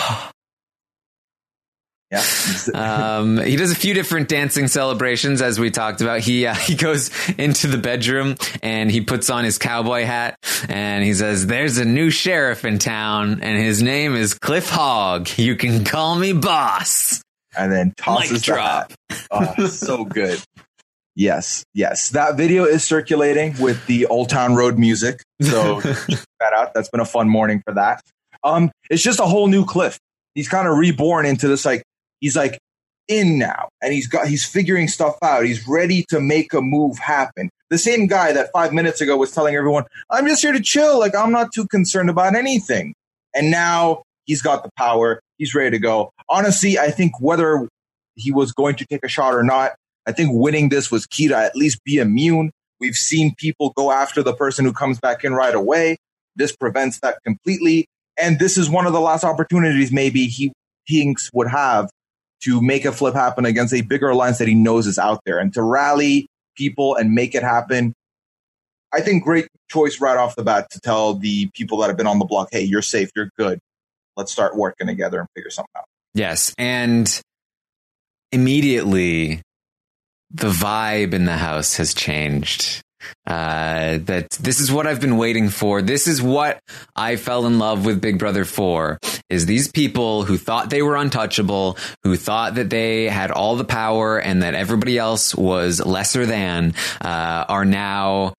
Yeah. um, he does a few different dancing celebrations, as we talked about. He uh, he goes into the bedroom and he puts on his cowboy hat and he says, there's a new sheriff in town and his name is Cliff Hogg. You can call me boss. And then tosses the hat. Oh, so good. Yes, yes. That video is circulating with the Old Town Road music. So check that out. That's been a fun morning for that. Um, it's just a whole new Cliff. He's kind of reborn into this, like, he's like in now and he's got, he's figuring stuff out. He's ready to make a move happen. The same guy that five minutes ago was telling everyone, I'm just here to chill. Like, I'm not too concerned about anything. And now he's got the power. He's ready to go. Honestly, I think whether he was going to take a shot or not, I think winning this was key to at least be immune. We've seen people go after the person who comes back in right away. This prevents that completely. And this is one of the last opportunities maybe he thinks would have to make a flip happen against a bigger alliance that he knows is out there, and to rally people and make it happen. I think great choice right off the bat to tell the people that have been on the block, hey, you're safe, you're good. Let's start working together and figure something out. Yes. And immediately the vibe in the house has changed. Uh, that this is what I've been waiting for. This is what I fell in love with Big Brother for, is these people who thought they were untouchable, who thought that they had all the power and that everybody else was lesser than, uh, are now,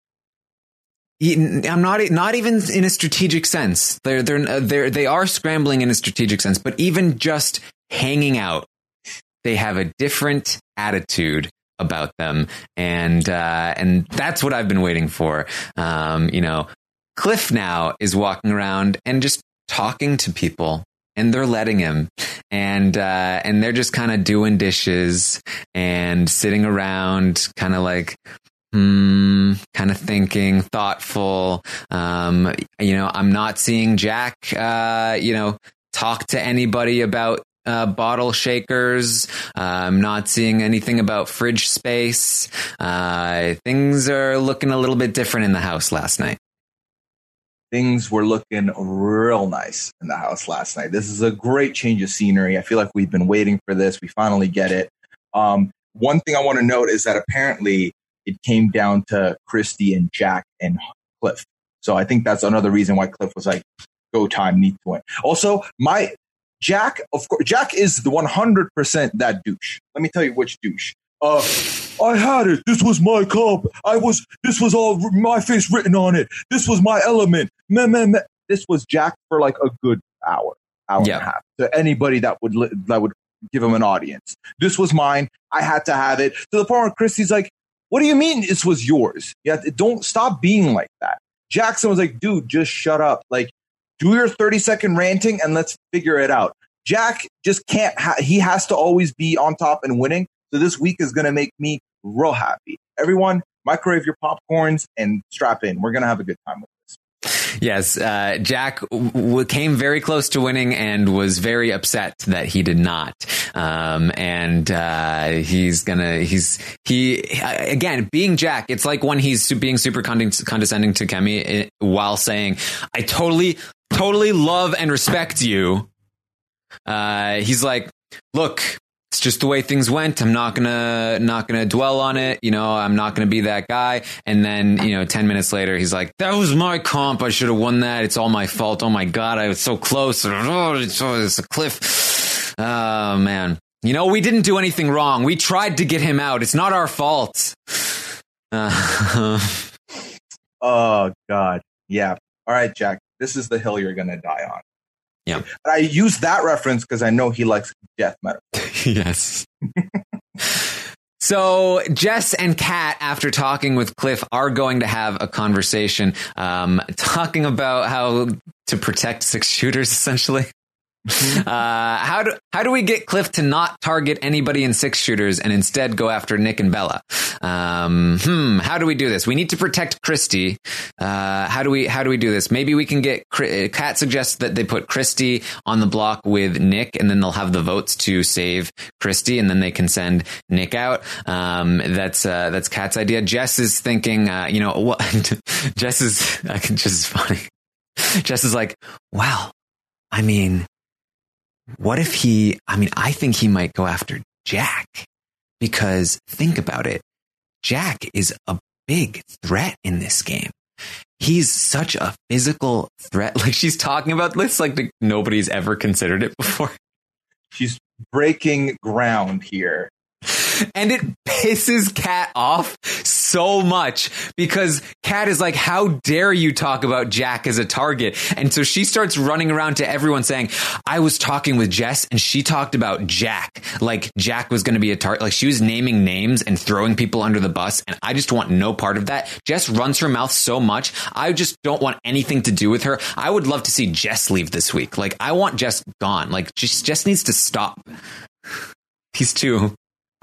I'm not, not even in a strategic sense. They're, they're, they're, they are scrambling in a strategic sense, but even just hanging out, they have a different attitude about them. And, uh, and that's what I've been waiting for. Um, you know, Cliff now is walking around and just talking to people, and they're letting him, and, uh, and they're just kind of doing dishes and sitting around kind of like, hmm, kind of thinking, thoughtful. Um, you know, I'm not seeing Jack, uh, you know, talk to anybody about Uh, bottle shakers. Uh, I'm not seeing anything about fridge space. Uh, things are looking a little bit different in the house last night. Things were looking real nice in the house last night. This is a great change of scenery. I feel like we've been waiting for this. We finally get it. Um, one thing I want to note is that apparently it came down to Christie and Jack and Cliff. So I think that's another reason why Cliff was like, go time, need to win. Also, my Jack, of course, Jack is the one hundred percent that douche. Let me tell you which douche. Uh, I had it. This was my cup. I was, this was all my face written on it. This was my element. Meh, meh, meh. This was Jack for like a good hour, hour yeah. and a half to anybody that would, li- that would give him an audience. This was mine. I had to have it, to the point where Christie's like, what do you mean this was yours? Yeah. Don't stop being like that. Jackson was like, dude, just shut up. Like, do your thirty second ranting and let's figure it out. Jack just can't, ha- he has to always be on top and winning. So this week is going to make me real happy. Everyone, microwave your popcorns and strap in. We're going to have a good time with this. Yes, uh, Jack w- came very close to winning and was very upset that he did not. Um, and uh, he's gonna, he's, he, again, being Jack, it's like when he's su- being super conde- condescending to Kemi it, while saying, I totally, totally love and respect you. Uh, he's like, look, it's just the way things went. I'm not gonna not gonna dwell on it. You know, I'm not gonna be that guy. And then, you know, ten minutes later, he's like, that was my comp. I should have won that. It's all my fault. Oh my God, I was so close. Oh, it's, oh, it's a cliff. Oh man. You know, we didn't do anything wrong. We tried to get him out. It's not our fault. Uh, oh God. Yeah. All right, Jack. This is the hill you're gonna die on. Yeah. I use that reference because I know he likes death metal. Yes. So Jess and Kat, after talking with Cliff, are going to have a conversation, um, talking about how to protect six shooters, essentially. Uh, how do how do we get Cliff to not target anybody in six shooters and instead go after Nick and Bella? Um, hmm, how do we do this? We need to protect Christy. Uh, how do we how do we do this? Maybe we can get Kat suggests that they put Christy on the block with Nick, and then they'll have the votes to save Christy, and then they can send Nick out. Um, that's uh, that's Kat's idea. Jess is thinking, uh, you know, what? Jess is I can just funny. Jess is like, wow, I mean. What if he, I mean, I think he might go after Jack, because think about it. Jack is a big threat in this game. He's such a physical threat. Like, she's talking about this like nobody's ever considered it before. She's breaking ground here. And it pisses Kat off so much because Kat is like, how dare you talk about Jack as a target? And so she starts running around to everyone saying, I was talking with Jess and she talked about Jack. Like Jack was going to be a target. Like she was naming names and throwing people under the bus. And I just want no part of that. Jess runs her mouth so much. I just don't want anything to do with her. I would love to see Jess leave this week. Like I want Jess gone. Like just Jess needs to stop. He's too...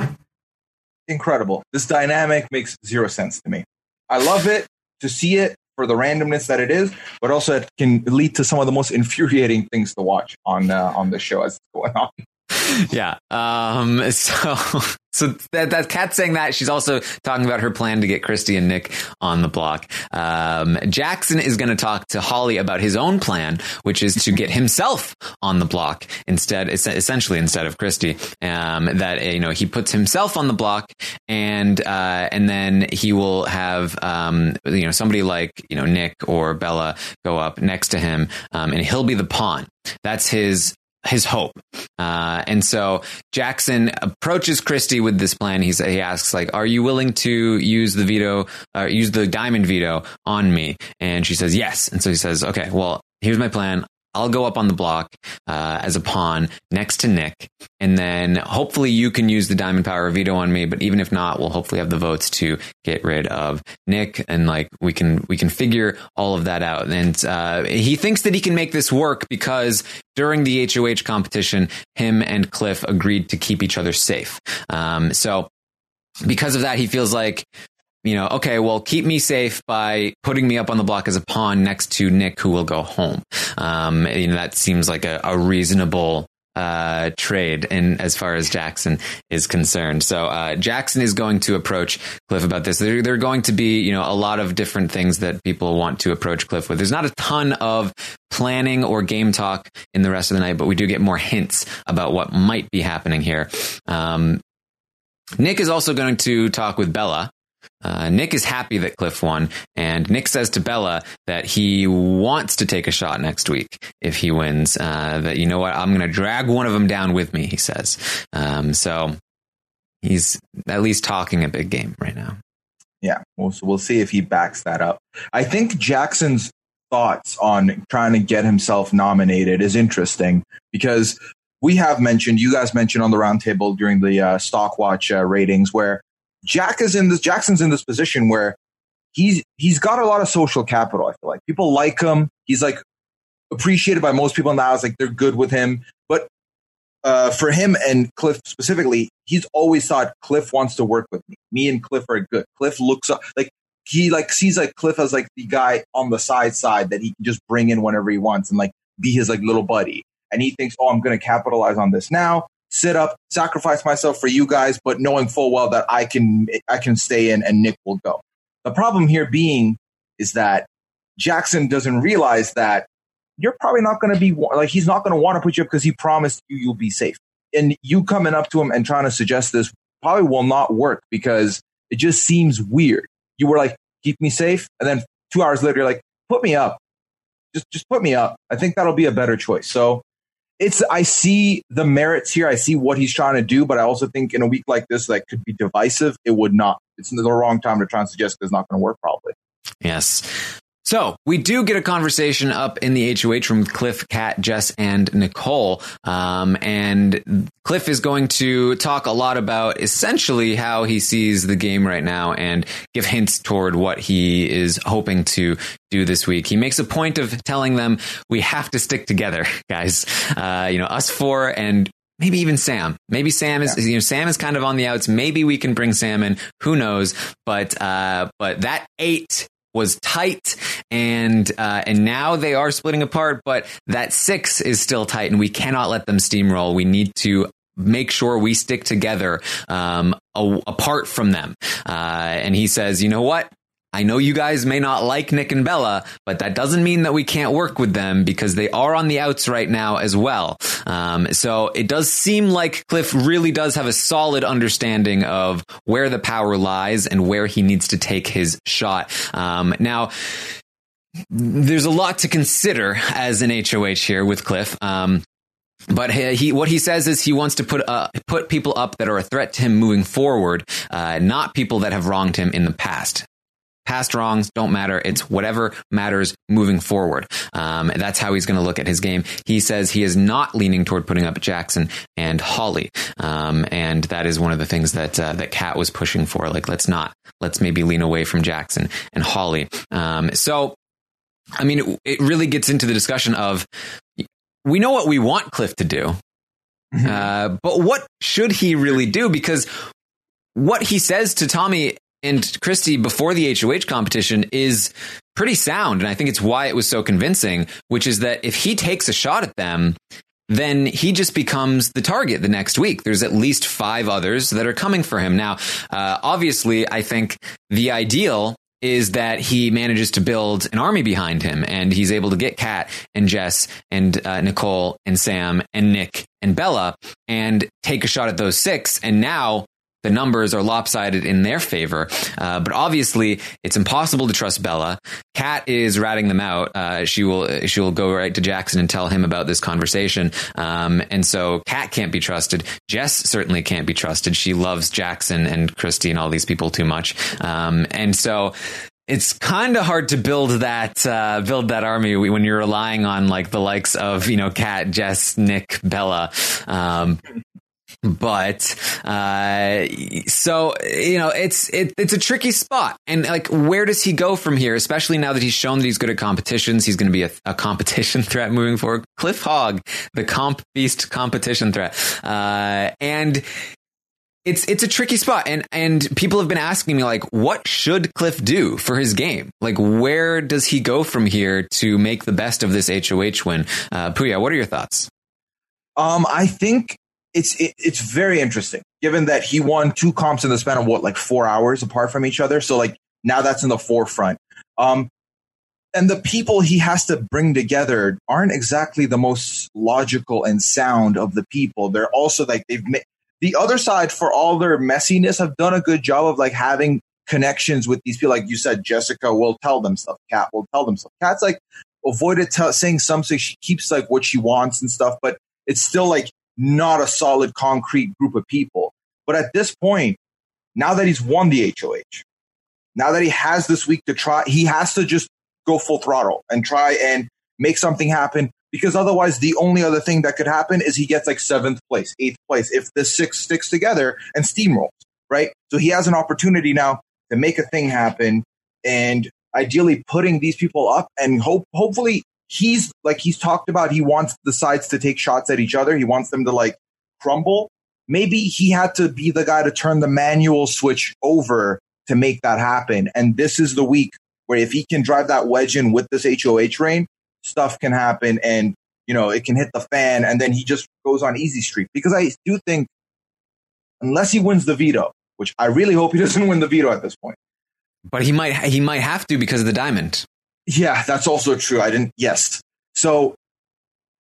Incredible. This dynamic makes zero sense to me. I love it to see it for the randomness that it is, but also it can lead to some of the most infuriating things to watch on uh, on the show as it's going on. Yeah. Um, so, so that, that Kat saying that, she's also talking about her plan to get Christy and Nick on the block. Um, Jackson is going to talk to Holly about his own plan, which is to get himself on the block instead, essentially instead of Christy. Um, that, you know, he puts himself on the block and, uh, and then he will have, um, you know, somebody like, you know, Nick or Bella go up next to him, um, and he'll be the pawn. That's his, his hope. Uh, and so Jackson approaches Christy with this plan. He's, he asks, like, are you willing to use the veto, uh, use the diamond veto on me? And she says, yes. And so he says, okay, well, here's my plan. I'll go up on the block uh, as a pawn next to Nick. And then hopefully you can use the diamond power veto on me. But even if not, we'll hopefully have the votes to get rid of Nick. And like we can we can figure all of that out. And uh, he thinks that he can make this work because during the H O H competition, him and Cliff agreed to keep each other safe. Um, so because of that, he feels like, you know, okay, well, keep me safe by putting me up on the block as a pawn next to Nick, who will go home. Um, you know, that seems like a, a reasonable uh, trade in as far as Jackson is concerned. So uh, Jackson is going to approach Cliff about this. There, there are going to be, you know, a lot of different things that people want to approach Cliff with. There's not a ton of planning or game talk in the rest of the night, but we do get more hints about what might be happening here. Um, Nick is also going to talk with Bella. Uh, Nick is happy that Cliff won, and Nick says to Bella that he wants to take a shot next week if he wins. Uh, that, you know what, I'm going to drag one of them down with me, he says. Um, so he's at least talking a big game right now. Yeah, we'll, we'll see if he backs that up. I think Jackson's thoughts on trying to get himself nominated is interesting because we have mentioned, you guys mentioned on the roundtable during the uh, Stockwatch uh, ratings, where Jack is in this. Jackson's in this position where he's he's got a lot of social capital. I feel like people like him. He's like appreciated by most people in the house. Like they're good with him. But uh, for him and Cliff specifically, he's always thought Cliff wants to work with me. Me and Cliff are good. Cliff looks up like he like sees like Cliff as like the guy on the side side that he can just bring in whenever he wants and like be his like little buddy. And he thinks, oh, I'm going to capitalize on this now. Sit up, sacrifice myself for you guys, but knowing full well that I can I can stay in and Nick will go. The problem here being is that Jackson doesn't realize that you're probably not going to be like he's not going to want to put you up because he promised you you'll be safe. and you coming up to him and trying to suggest this probably will not work because it just seems weird. You were like, keep me safe. And then two hours later, you're like, put me up. Just, just put me up. I think that'll be a better choice. So it's, I see the merits here. I see what he's trying to do, but I also think in a week like this, that could be divisive. It would not. It's the wrong time to try and suggest it's not going to work probably. Yes. So we do get a conversation up in the H O H room with Cliff, Kat, Jess, and Nicole. Um, and Cliff is going to talk a lot about essentially how he sees the game right now and give hints toward what he is hoping to do this week. He makes a point of telling them we have to stick together, guys. Uh, you know, us four and maybe even Sam. Maybe Sam is, yeah. you know, Sam is kind of on the outs. Maybe we can bring Sam in. Who knows? But, uh, but that eight was tight, and uh, and now they are splitting apart, but that six is still tight, and we cannot let them steamroll. We need to make sure we stick together um, a- apart from them. Uh, and he says, you know what? I know you guys may not like Nick and Bella, but that doesn't mean that we can't work with them because they are on the outs right now as well. Um, so it does seem like Cliff really does have a solid understanding of where the power lies and where he needs to take his shot. Um, now, there's a lot to consider as an H O H here with Cliff. Um, But he, he, what he says is he wants to put uh, put people up that are a threat to him moving forward, uh, not people that have wronged him in the past. Past wrongs don't matter. It's whatever matters moving forward. Um, and that's how he's going to look at his game. He says he is not leaning toward putting up Jackson and Holly. Um, and that is one of the things that, uh, that Kat was pushing for. Like, let's not, let's maybe lean away from Jackson and Holly. Um, so, I mean, it, it really gets into the discussion of, we know what we want Cliff to do. Mm-hmm. Uh, but what should he really do? Because what he says to Tommy and Christy before the H O H competition is pretty sound. And I think it's why it was so convincing, which is that if he takes a shot at them, then he just becomes the target the next week. There's at least five others that are coming for him. Now, uh, obviously, I think the ideal is that he manages to build an army behind him and he's able to get Kat and Jess and uh, Nicole and Sam and Nick and Bella and take a shot at those six. And now the numbers are lopsided in their favor. Uh, but obviously, it's impossible to trust Bella. Kat is ratting them out. Uh, she will she will go right to Jackson and tell him about this conversation. Um, and so Kat can't be trusted. Jess certainly can't be trusted. She loves Jackson and Christy and all these people too much. Um, and so it's kind of hard to build that uh, build that army when you're relying on like the likes of, you know, Kat, Jess, Nick, Bella. Um, But, uh, so, you know, it's, it, it's a tricky spot. And like, where does he go from here? Especially now that he's shown that he's good at competitions. He's going to be a, a competition threat moving forward. Cliff Hogg, the comp beast competition threat. Uh, and it's, it's a tricky spot. And, and people have been asking me like, what should Cliff do for his game? Like, where does he go from here to make the best of this H O H win? Uh, Puya, what are your thoughts? Um, I think It's it, it's very interesting, given that he won two comps in the span of what, like four hours apart from each other. So like now that's in the forefront. Um, and the people he has to bring together aren't exactly the most logical and sound of the people. They're also like they've made the other side, for all their messiness, have done a good job of like having connections with these people. Like you said, Jessica will tell them stuff. Kat will tell them stuff. Kat's like avoided t- saying something. She keeps like what she wants and stuff, but it's still like not a solid, concrete group of people. But at this point, now that he's won the H O H, now that he has this week to try, he has to just go full throttle and try and make something happen. Because otherwise, the only other thing that could happen is he gets like seventh place, eighth place, if the six sticks together and steamrolls, right? So he has an opportunity now to make a thing happen and ideally putting these people up and hope, hopefully, he's like he's talked about, he wants the sides to take shots at each other. He wants them to like crumble. Maybe he had to be the guy to turn the manual switch over to make that happen. And this is the week where if he can drive that wedge in with this H O H reign, stuff can happen and, you know, it can hit the fan and then he just goes on easy streak. Because I do think unless he wins the veto, which I really hope he doesn't win the veto at this point. But he might he might have to because of the diamond. Yeah, that's also true. I didn't. Yes. So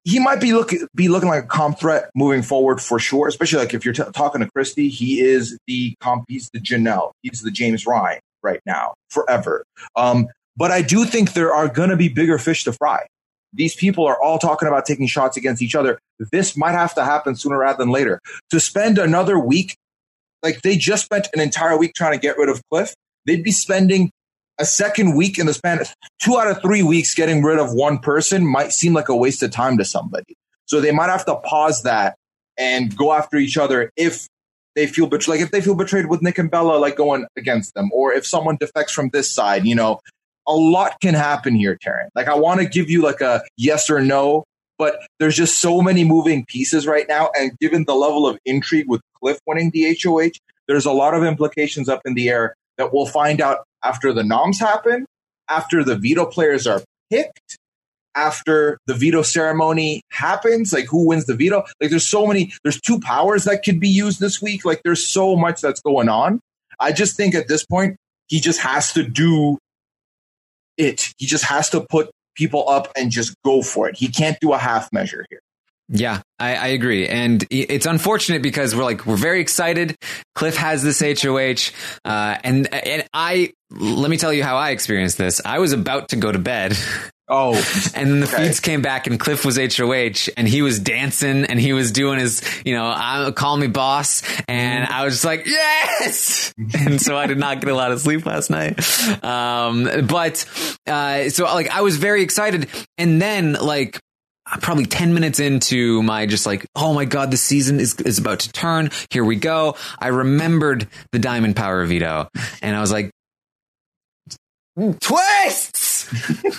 he might be looking be looking like a comp threat moving forward for sure. Especially like if you're t- talking to Christie, he is the comp. He's the Janelle. He's the James Ryan right now, forever. Um, but I do think there are going to be bigger fish to fry. These people are all talking about taking shots against each other. This might have to happen sooner rather than later. To spend another week, like they just spent an entire week trying to get rid of Cliff, they'd be spending a second week in the span of two out of three weeks getting rid of one person might seem like a waste of time to somebody. So they might have to pause that and go after each other if they feel betrayed. Like if they feel betrayed with Nick and Bella, like going against them, or if someone defects from this side, you know, a lot can happen here, Taryn. Like I want to give you like a yes or no, but there's just so many moving pieces right now. And given the level of intrigue with Cliff winning the H O H, there's a lot of implications up in the air that we'll find out after the noms happen, after the veto players are picked, after the veto ceremony happens, like who wins the veto. Like there's so many, there's two powers that could be used this week. Like there's so much that's going on. I just think at this point, he just has to do it. He just has to put people up and just go for it. He can't do a half measure here. Yeah, I, I agree. And it's unfortunate because we're like, we're very excited. Cliff has this H O H. Uh, and, and I, let me tell you how I experienced this. I was about to go to bed. Oh, and then the okay. feeds came back and Cliff was H O H and he was dancing and he was doing his, you know, I call me boss. And I was just like, yes. And so I did not get a lot of sleep last night. Um, but, uh, so like I was very excited. And then like, probably ten minutes into my just like, oh my God, the season is, is about to turn. Here we go. I remembered the Diamond Power veto and I was like, twists.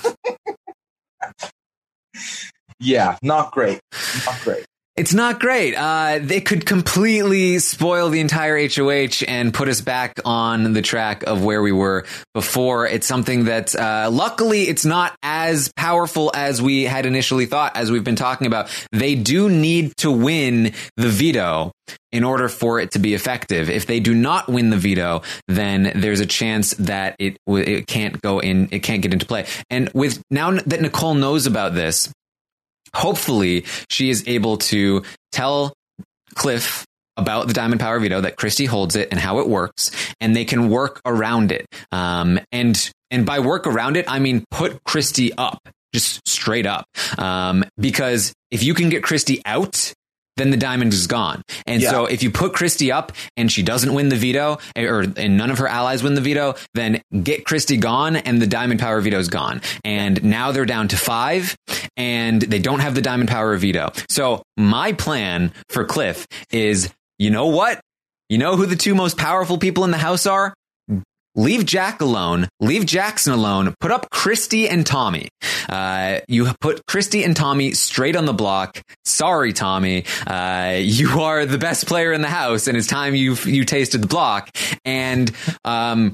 Yeah, not great. Not great. It's not great. Uh, they could completely spoil the entire H O H and put us back on the track of where we were before. It's something that, uh, luckily it's not as powerful as we had initially thought, as we've been talking about. They do need to win the veto in order for it to be effective. If they do not win the veto, then there's a chance that it, it can't go in, it can't get into play. And with now that Nicole knows about this, hopefully she is able to tell Cliff about the Diamond Power veto, that Christie holds it and how it works, and they can work around it. Um, and, and by work around it, I mean, put Christie up, just straight up. Um, because if you can get Christie out, then the diamond is gone. And yeah. So if you put Christie up and she doesn't win the veto, or and none of her allies win the veto, then get Christie gone and the Diamond Power veto is gone. And now they're down to five and they don't have the Diamond Power veto. So my plan for Cliff is, you know what? You know who the two most powerful people in the house are? Leave Jack alone. Leave Jackson alone. Put up Christie and Tommy. Uh, you put Christie and Tommy straight on the block. Sorry, Tommy. Uh, you are the best player in the house, and it's time you you tasted the block. And um,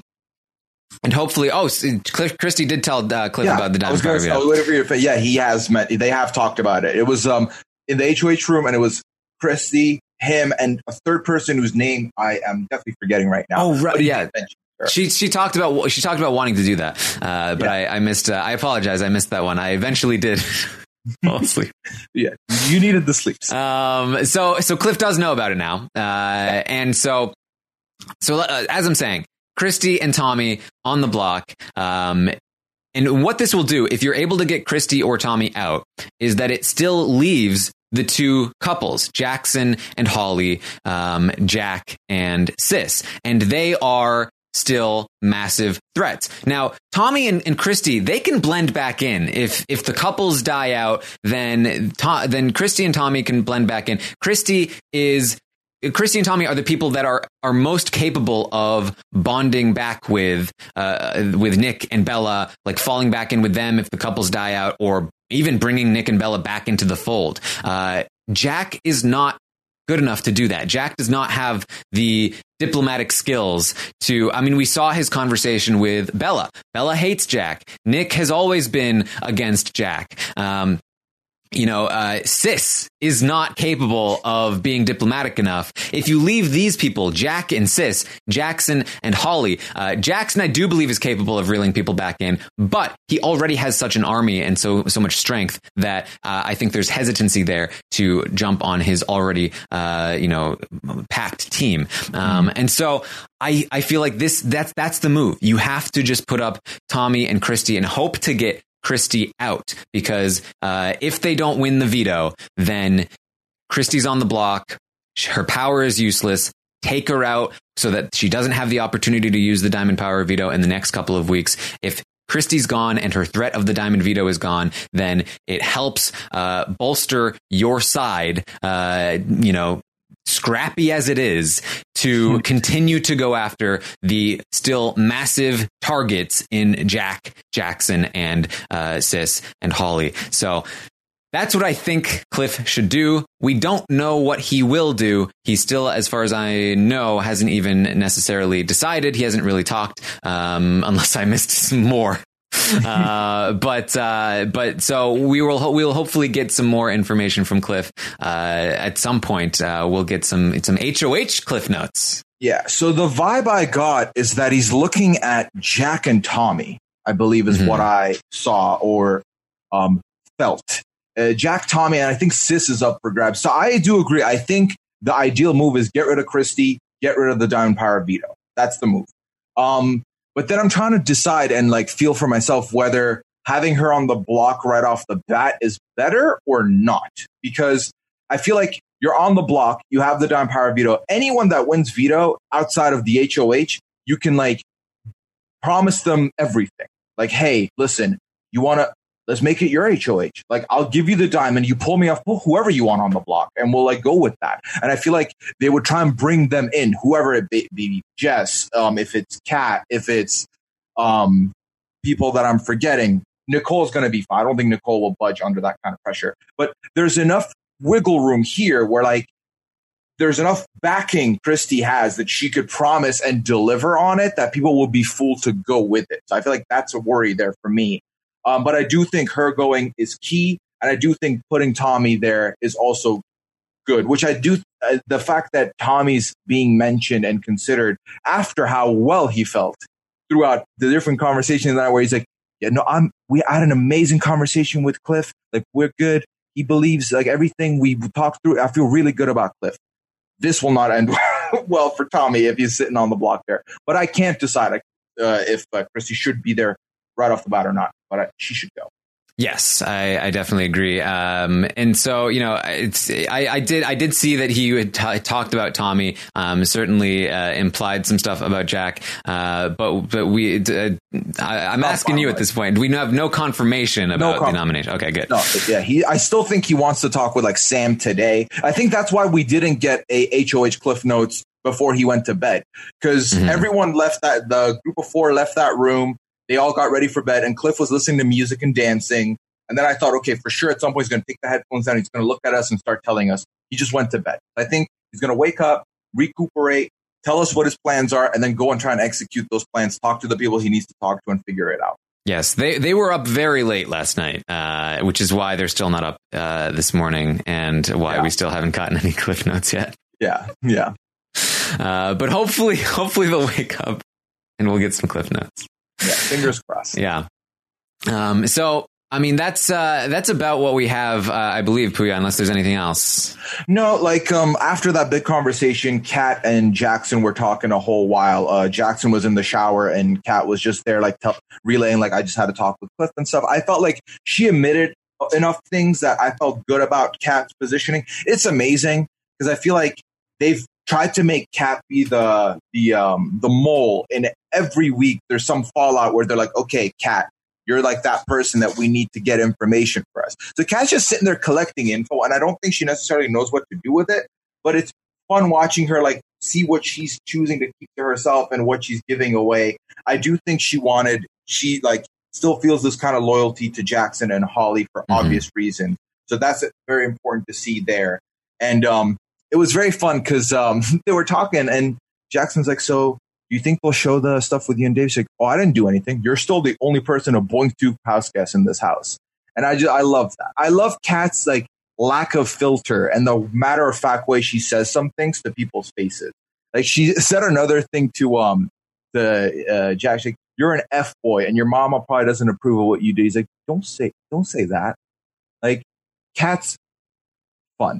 and hopefully, oh, Cliff, Christie did tell uh, Cliff yeah, about the Diamond Power veto. I was waiting for you to, yeah, he has met. They have talked about it. It was um in the H O H room, and it was Christie, him, and a third person whose name I am definitely forgetting right now. Oh, right, yeah. Sure. She she talked about she talked about wanting to do that, uh, but yeah. I, I missed. Uh, I apologize. I missed that one. I eventually did fall asleep. Yeah, you needed the sleeps. Um. So so Cliff does know about it now, uh, and so so uh, as I'm saying, Christie and Tommy on the block. Um, and what this will do, if you're able to get Christie or Tommy out, is that it still leaves the two couples, Jackson and Holly, um, Jack and Sis, and they are still massive threats. Now, Tommy and, and Christie, they can blend back in. If if the couples die out, then to, then Christie and Tommy can blend back in. Christie is Christie and Tommy are the people that are are most capable of bonding back with uh, with Nick and Bella, like falling back in with them if the couples die out, or even bringing Nick and Bella back into the fold. Uh, Jack is not good enough to do that. Jack does not have the diplomatic skills to, I mean, we saw his conversation with Bella. Bella hates Jack. Nick has always been against Jack. Um, you know, uh, Sis is not capable of being diplomatic enough. If you leave these people, Jack and Sis, Jackson and Holly, uh, Jackson, I do believe is capable of reeling people back in, but he already has such an army and so, so much strength that uh, I think there's hesitancy there to jump on his already, uh, you know, packed team. Um, and so I, I feel like this, that's, that's the move. You have to just put up Tommy and Christie and hope to get Christie out, because uh, if they don't win the veto, then Christie's on the block. Her power is useless. Take her out so that she doesn't have the opportunity to use the diamond power veto in the next couple of weeks. If Christie's gone and her threat of the diamond veto is gone, then it helps uh, bolster your side, uh, you know, scrappy as it is, to continue to go after the still massive targets in Jack, Jackson, and uh, Sis and Holly. So that's what I think Cliff should do. We don't know what he will do. He still, as far as I know, hasn't even necessarily decided. He hasn't really talked, um, unless I missed some more. uh, but, uh, but so we will, ho- we'll hopefully get some more information from Cliff, uh, at some point. Uh, we'll get some, some H O H Cliff notes. Yeah. So the vibe I got is that he's looking at Jack and Tommy, I believe is mm-hmm. what I saw or, um, felt. Uh, Jack, Tommy, and I think Sis is up for grabs. So I do agree. I think the ideal move is get rid of Christie, get rid of the Diamond Power veto. That's the move. Um, But then I'm trying to decide and like feel for myself whether having her on the block right off the bat is better or not. Because I feel like you're on the block, you have the Diamond Power veto. Anyone that wins veto outside of the H O H, you can like promise them everything. Like, hey, listen, you want to, let's make it your H O H. Like, I'll give you the diamond. You pull me off, pull whoever you want on the block, and we'll like go with that. And I feel like they would try and bring them in, whoever it be, be Jess, um, if it's Kat, if it's um, people that I'm forgetting. Nicole's going to be fine. I don't think Nicole will budge under that kind of pressure. But there's enough wiggle room here where like there's enough backing Christie has that she could promise and deliver on it that people will be fooled to go with it. So I feel like that's a worry there for me. Um, but I do think her going is key. And I do think putting Tommy there is also good, which I do. Uh, the fact that Tommy's being mentioned and considered after how well he felt throughout the different conversations that where he's like, yeah, no, I'm, we had an amazing conversation with Cliff. Like, we're good. He believes like everything we talked through. I feel really good about Cliff. This will not end well for Tommy if he's sitting on the block there. But I can't decide uh, if uh, Christie should be there right off the bat or not. But I, she should go. Yes, I, I definitely agree. Um, and so, you know, it's, I, I did, I did see that he had t- talked about Tommy, um, certainly, uh, implied some stuff about Jack. Uh, but, but we, uh, I, I'm Not asking you at this point, we have no confirmation about no conf- the nomination. Okay, good. No, yeah, he, I still think he wants to talk with like Sam today. I think that's why we didn't get a H O H Cliff Notes before he went to bed. Cause mm-hmm. everyone left that, the group of four left that room. They all got ready for bed, and Cliff was listening to music and dancing. And then I thought, okay, for sure, at some point, he's going to take the headphones down. He's going to look at us and start telling us. He just went to bed. I think he's going to wake up, recuperate, tell us what his plans are, and then go and try and execute those plans, talk to the people he needs to talk to, and figure it out. Yes, they they were up very late last night, uh, which is why they're still not up uh, this morning, and why yeah. we still haven't gotten any Cliff Notes yet. Yeah, yeah. Uh, but hopefully, hopefully they'll wake up, and we'll get some Cliff Notes. Yeah, fingers crossed. Yeah. Um, so, I mean, that's uh, that's about what we have, uh, I believe, Puya, unless there's anything else. No, like um, after that big conversation, Kat and Jackson were talking a whole while. Uh, Jackson was in the shower and Kat was just there, like t- relaying, like, I just had to talk with Cliff and stuff. I felt like she admitted enough things that I felt good about Kat's positioning. It's amazing because I feel like they've tried to make Kat be the the um the mole, and every week there's some fallout where they're like, okay, Kat, you're like that person that we need to get information for us. So Kat's just sitting there collecting info, and I don't think she necessarily knows what to do with it, but it's fun watching her like see what she's choosing to keep to herself and what she's giving away. I do think she wanted, she like still feels this kind of loyalty to Jackson and Holly for mm-hmm. obvious reasons. So that's very important to see there. And um it was very fun because um, they were talking, and Jackson's like, so do you think they'll show the stuff with you and Dave? She's like, oh, I didn't do anything. You're still the only person, a Boeing two house guest in this house. And I just, I love that. I love Kat's like lack of filter and the matter of fact way she says some things to people's faces. Like she said another thing to um the uh, Jack. She's like, "You're an F boy, and your mama probably doesn't approve of what you do." He's like, "Don't say, don't say that." Like, Kat's fun.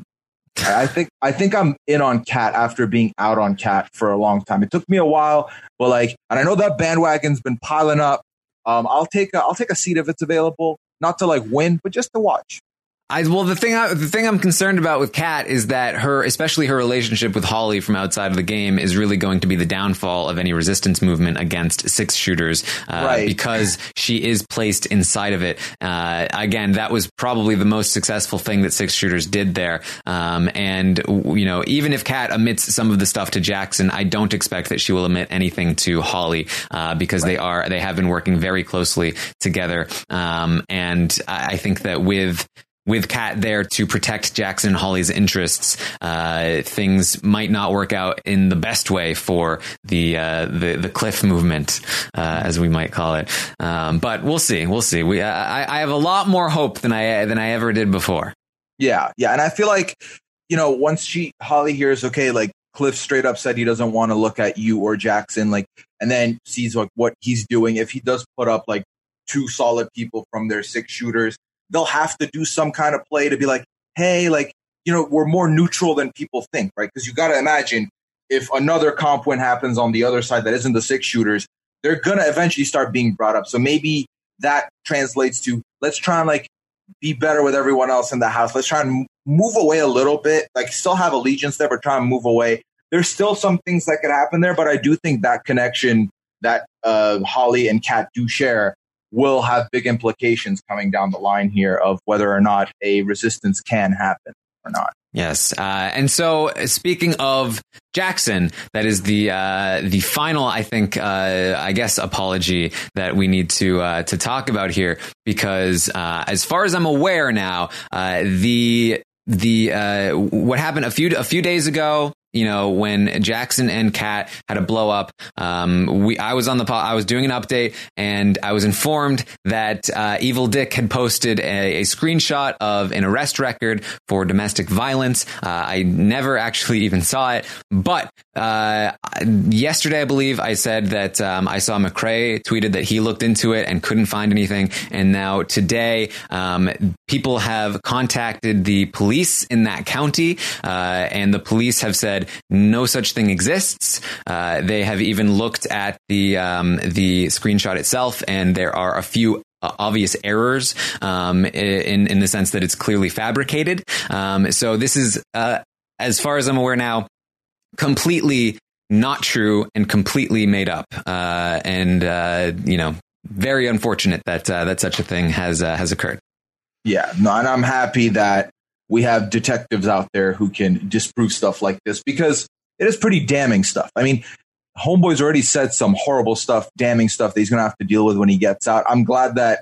I think I think I'm in on Kat after being out on Kat for a long time. It took me a while, but like, and I know that bandwagon's been piling up. Um, I'll take a, I'll take a seat if it's available, not to like win, but just to watch. I, well, the thing, I, the thing I'm concerned about with Kat is that her, especially her relationship with Holly from outside of the game, is really going to be the downfall of any resistance movement against six shooters, uh, right. because she is placed inside of it. Uh, again, that was probably the most successful thing that six shooters did there. Um, and you know, even if Kat admits some of the stuff to Jackson, I don't expect that she will admit anything to Holly, uh, because right. they are, they have been working very closely together. Um, and I think that with, With Kat there to protect Jackson and Holly's interests, uh, things might not work out in the best way for the uh, the, the Cliff movement, uh, as we might call it. Um, but we'll see. We'll see. We I, I have a lot more hope than I than I ever did before. Yeah, yeah, and I feel like, you know, once she Holly hears, okay, like Cliff straight up said he doesn't want to look at you or Jackson, like, and then sees like what he's doing. If he does put up like two solid people from their six shooters, they'll have to do some kind of play to be like, hey, like, you know, we're more neutral than people think, right? Because you got to imagine if another comp win happens on the other side that isn't the six shooters, they're going to eventually start being brought up. So maybe that translates to let's try and like be better with everyone else in the house. Let's try and move away a little bit, like still have allegiance there, but try and move away. There's still some things that could happen there, but I do think that connection that uh, Holly and Kat do share will have big implications coming down the line here of whether or not a resistance can happen or not. Yes. Uh, and so speaking of Jackson, that is the uh, the final, I think, uh, I guess, apology that we need to uh, to talk about here, because uh, as far as I'm aware now, uh, the the uh, what happened a few a few days ago, you know, when Jackson and Kat had a blow up, um, we, I was on the, I was doing an update and I was informed that, uh, Evil Dick had posted a, a screenshot of an arrest record for domestic violence. Uh, I never actually even saw it, but, uh, yesterday, I believe I said that, um, I saw McRae tweeted that he looked into it and couldn't find anything. And now today, um, people have contacted the police in that county, uh, and the police have said, no such thing exists. Uh, they have even looked at the um, the screenshot itself, and there are a few uh, obvious errors um, in in the sense that it's clearly fabricated. Um, so this is, uh, as far as I'm aware now, completely not true and completely made up. Uh, and uh, you know, very unfortunate that uh, that such a thing has uh, has occurred. Yeah, no, and I'm happy that we have detectives out there who can disprove stuff like this, because it is pretty damning stuff. I mean, Homeboy's already said some horrible stuff, damning stuff that he's going to have to deal with when he gets out. I'm glad that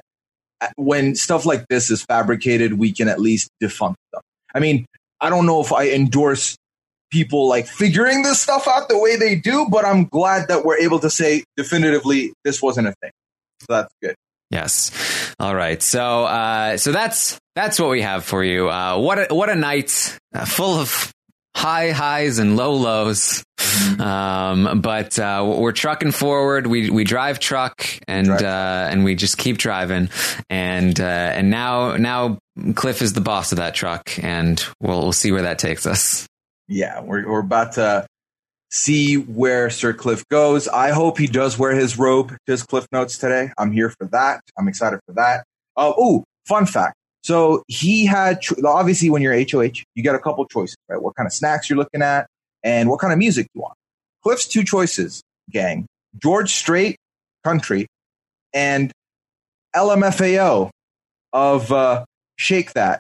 when stuff like this is fabricated, we can at least debunk them. I mean, I don't know if I endorse people like figuring this stuff out the way they do, but I'm glad that we're able to say definitively this wasn't a thing. So that's good. Yes. All right. So, uh, so that's, that's what we have for you. Uh, what a, what a night uh, full of high highs and low lows. Um, but, uh, we're trucking forward. We, we drive truck and, drive. uh, and we just keep driving. And, uh, and now, now Cliff is the boss of that truck, and we'll, we'll see where that takes us. Yeah. We're, we're about to see where Sir Cliff goes. I hope he does wear his robe, his Cliff Notes today. I'm here for that. I'm excited for that. Uh, oh, fun fact. So he had, obviously when you're H O H, you get a couple choices, right? What kind of snacks you're looking at and what kind of music you want. Cliff's two choices, gang: George Strait, country, and L M F A O of uh, Shake That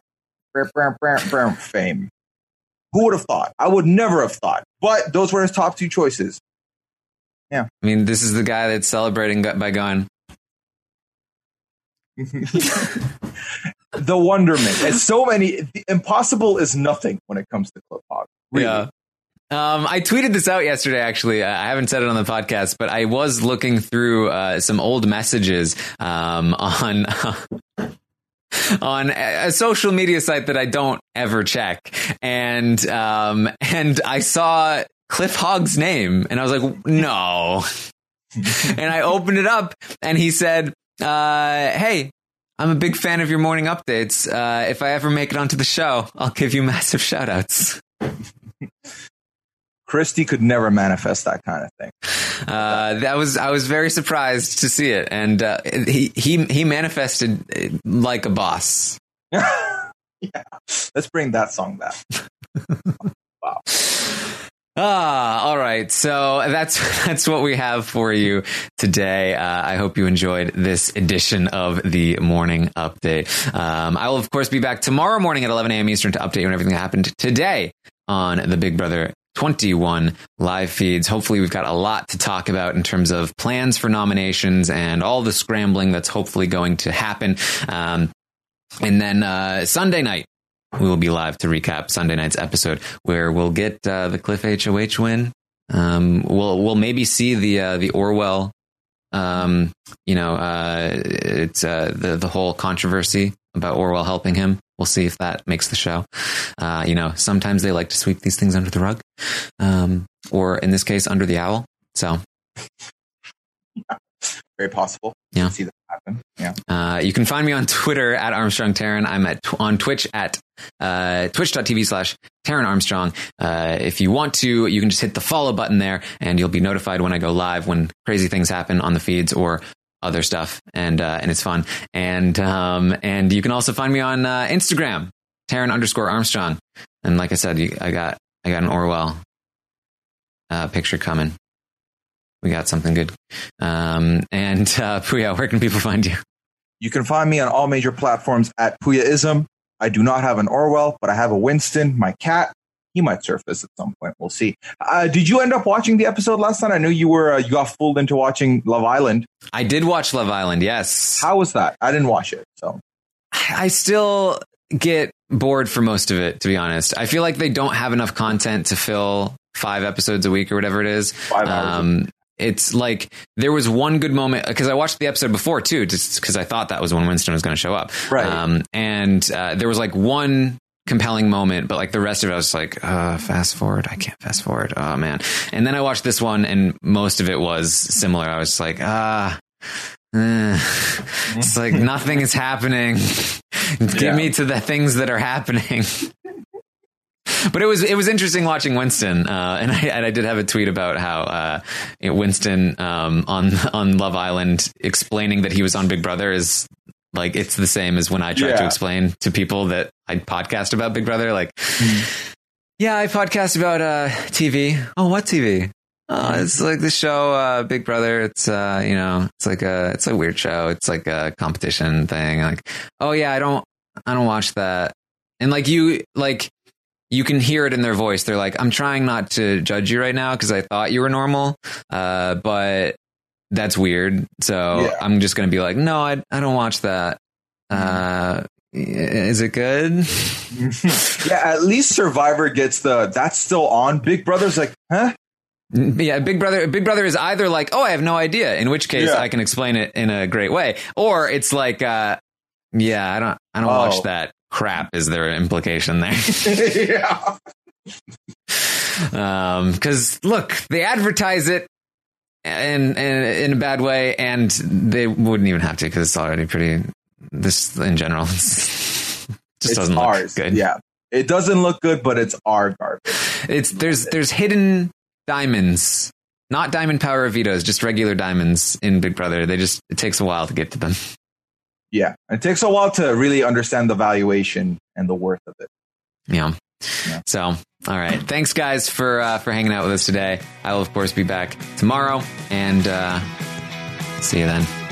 fame. Who would have thought? I would never have thought. But those were his top two choices. Yeah. I mean, this is the guy that's celebrating by going. The wonderment. It's so many. The impossible is nothing when it comes to Cliff Hogg. Really. Yeah. Um, I tweeted this out yesterday, actually. I haven't said it on the podcast, but I was looking through uh, some old messages um, on... on a social media site that I don't ever check. And, um, and I saw Cliff Hogg's name and I was like, no. And I opened it up and he said, uh, hey, I'm a big fan of your morning updates. Uh, if I ever make it onto the show, I'll give you massive shout outs. Christy could never manifest that kind of thing. Uh, that was, I was very surprised to see it. And, uh, he, he, he manifested like a boss. Yeah. Let's bring that song back. Wow. Ah, all right. So that's that's what we have for you today. Uh, I hope you enjoyed this edition of the Morning Update. Um, I will, of course, be back tomorrow morning at eleven a.m. Eastern to update you on everything that happened today on the Big Brother twenty-one live feeds. Hopefully, we've got a lot to talk about in terms of plans for nominations and all the scrambling that's hopefully going to happen. Um, and then uh, Sunday night, we will be live to recap Sunday night's episode, where we'll get uh, the Cliff H O H win. Um, we'll we'll maybe see the uh, the Orwell. Um, you know, uh, it's uh, the the whole controversy about Orwell helping him. We'll see if that makes the show. Uh, you know, sometimes they like to sweep these things under the rug, um, or in this case, under the owl. So, yeah, very possible. Yeah, see that happen. Yeah. Uh, you can find me on Twitter at Armstrong Taran. I'm at on Twitch at uh, twitch.tv slash Taran Armstrong. Uh, if you want to, you can just hit the follow button there, and you'll be notified when I go live, when crazy things happen on the feeds or other stuff, and uh, and it's fun. And um, and you can also find me on uh, Instagram, Taran underscore Armstrong. And like I said, you, I got I got an Orwell uh, picture coming. We got something good. Um, and uh, Puya, where can people find you? You can find me on all major platforms at Puyaism. I do not have an Orwell, but I have a Winston, my cat. He might surface at some point. We'll see. Uh, did you end up watching the episode last night? I knew you were uh, you got fooled into watching Love Island. I did watch Love Island, yes. How was that? I didn't watch it, so I still get bored for most of it, to be honest. I feel like they don't have enough content to fill five episodes a week or whatever it is. Five hours. Um, it's like there was one good moment because I watched the episode before too, just because I thought that was when Winston was going to show up. Right. Um, and uh, there was like one compelling moment, but like the rest of it, I was like, uh, fast forward. I can't fast forward. Oh man. And then I watched this one and most of it was similar. I was like, ah, eh. It's like nothing is happening. Get Yeah. me to the things that are happening. But it was it was interesting watching Winston, uh, and I and I did have a tweet about how uh, you know, Winston um, on on Love Island explaining that he was on Big Brother is like it's the same as when I tried Yeah. to explain to people that I podcast about Big Brother. Like, Mm. yeah, I podcast about uh, T V. Oh, what T V? Oh, it's like the show uh, Big Brother. It's uh, you know, it's like a it's a weird show. It's like a competition thing. Like, oh yeah, I don't I don't watch that. And like you like. You can hear it in their voice. They're like, I'm trying not to judge you right now because I thought you were normal, uh, but that's weird. So Yeah. I'm just going to be like, no, I, I don't watch that. Uh, is it good? yeah, at least Survivor gets the that's still on. Big Brother's like, huh? Yeah, Big Brother. Big Brother is either like, oh, I have no idea, in which case Yeah. I can explain it in a great way, or it's like, uh, yeah, I don't, I don't Oh. watch that crap. Is there an implication there? Yeah. Um, because look, they advertise it in, in in a bad way, and they wouldn't even have to because it's already pretty. This in general just It's doesn't look ours. good. Yeah. It doesn't look good, but it's our garbage. It's there's there's hidden diamonds, not diamond power Vitos, just regular diamonds in Big Brother. They just it takes a while to get to them. Yeah. It takes a while to really understand the valuation and the worth of it. Yeah. Yeah. So, all right. Thanks, guys, for uh, for hanging out with us today. I will, of course, be back tomorrow, and uh, see you then.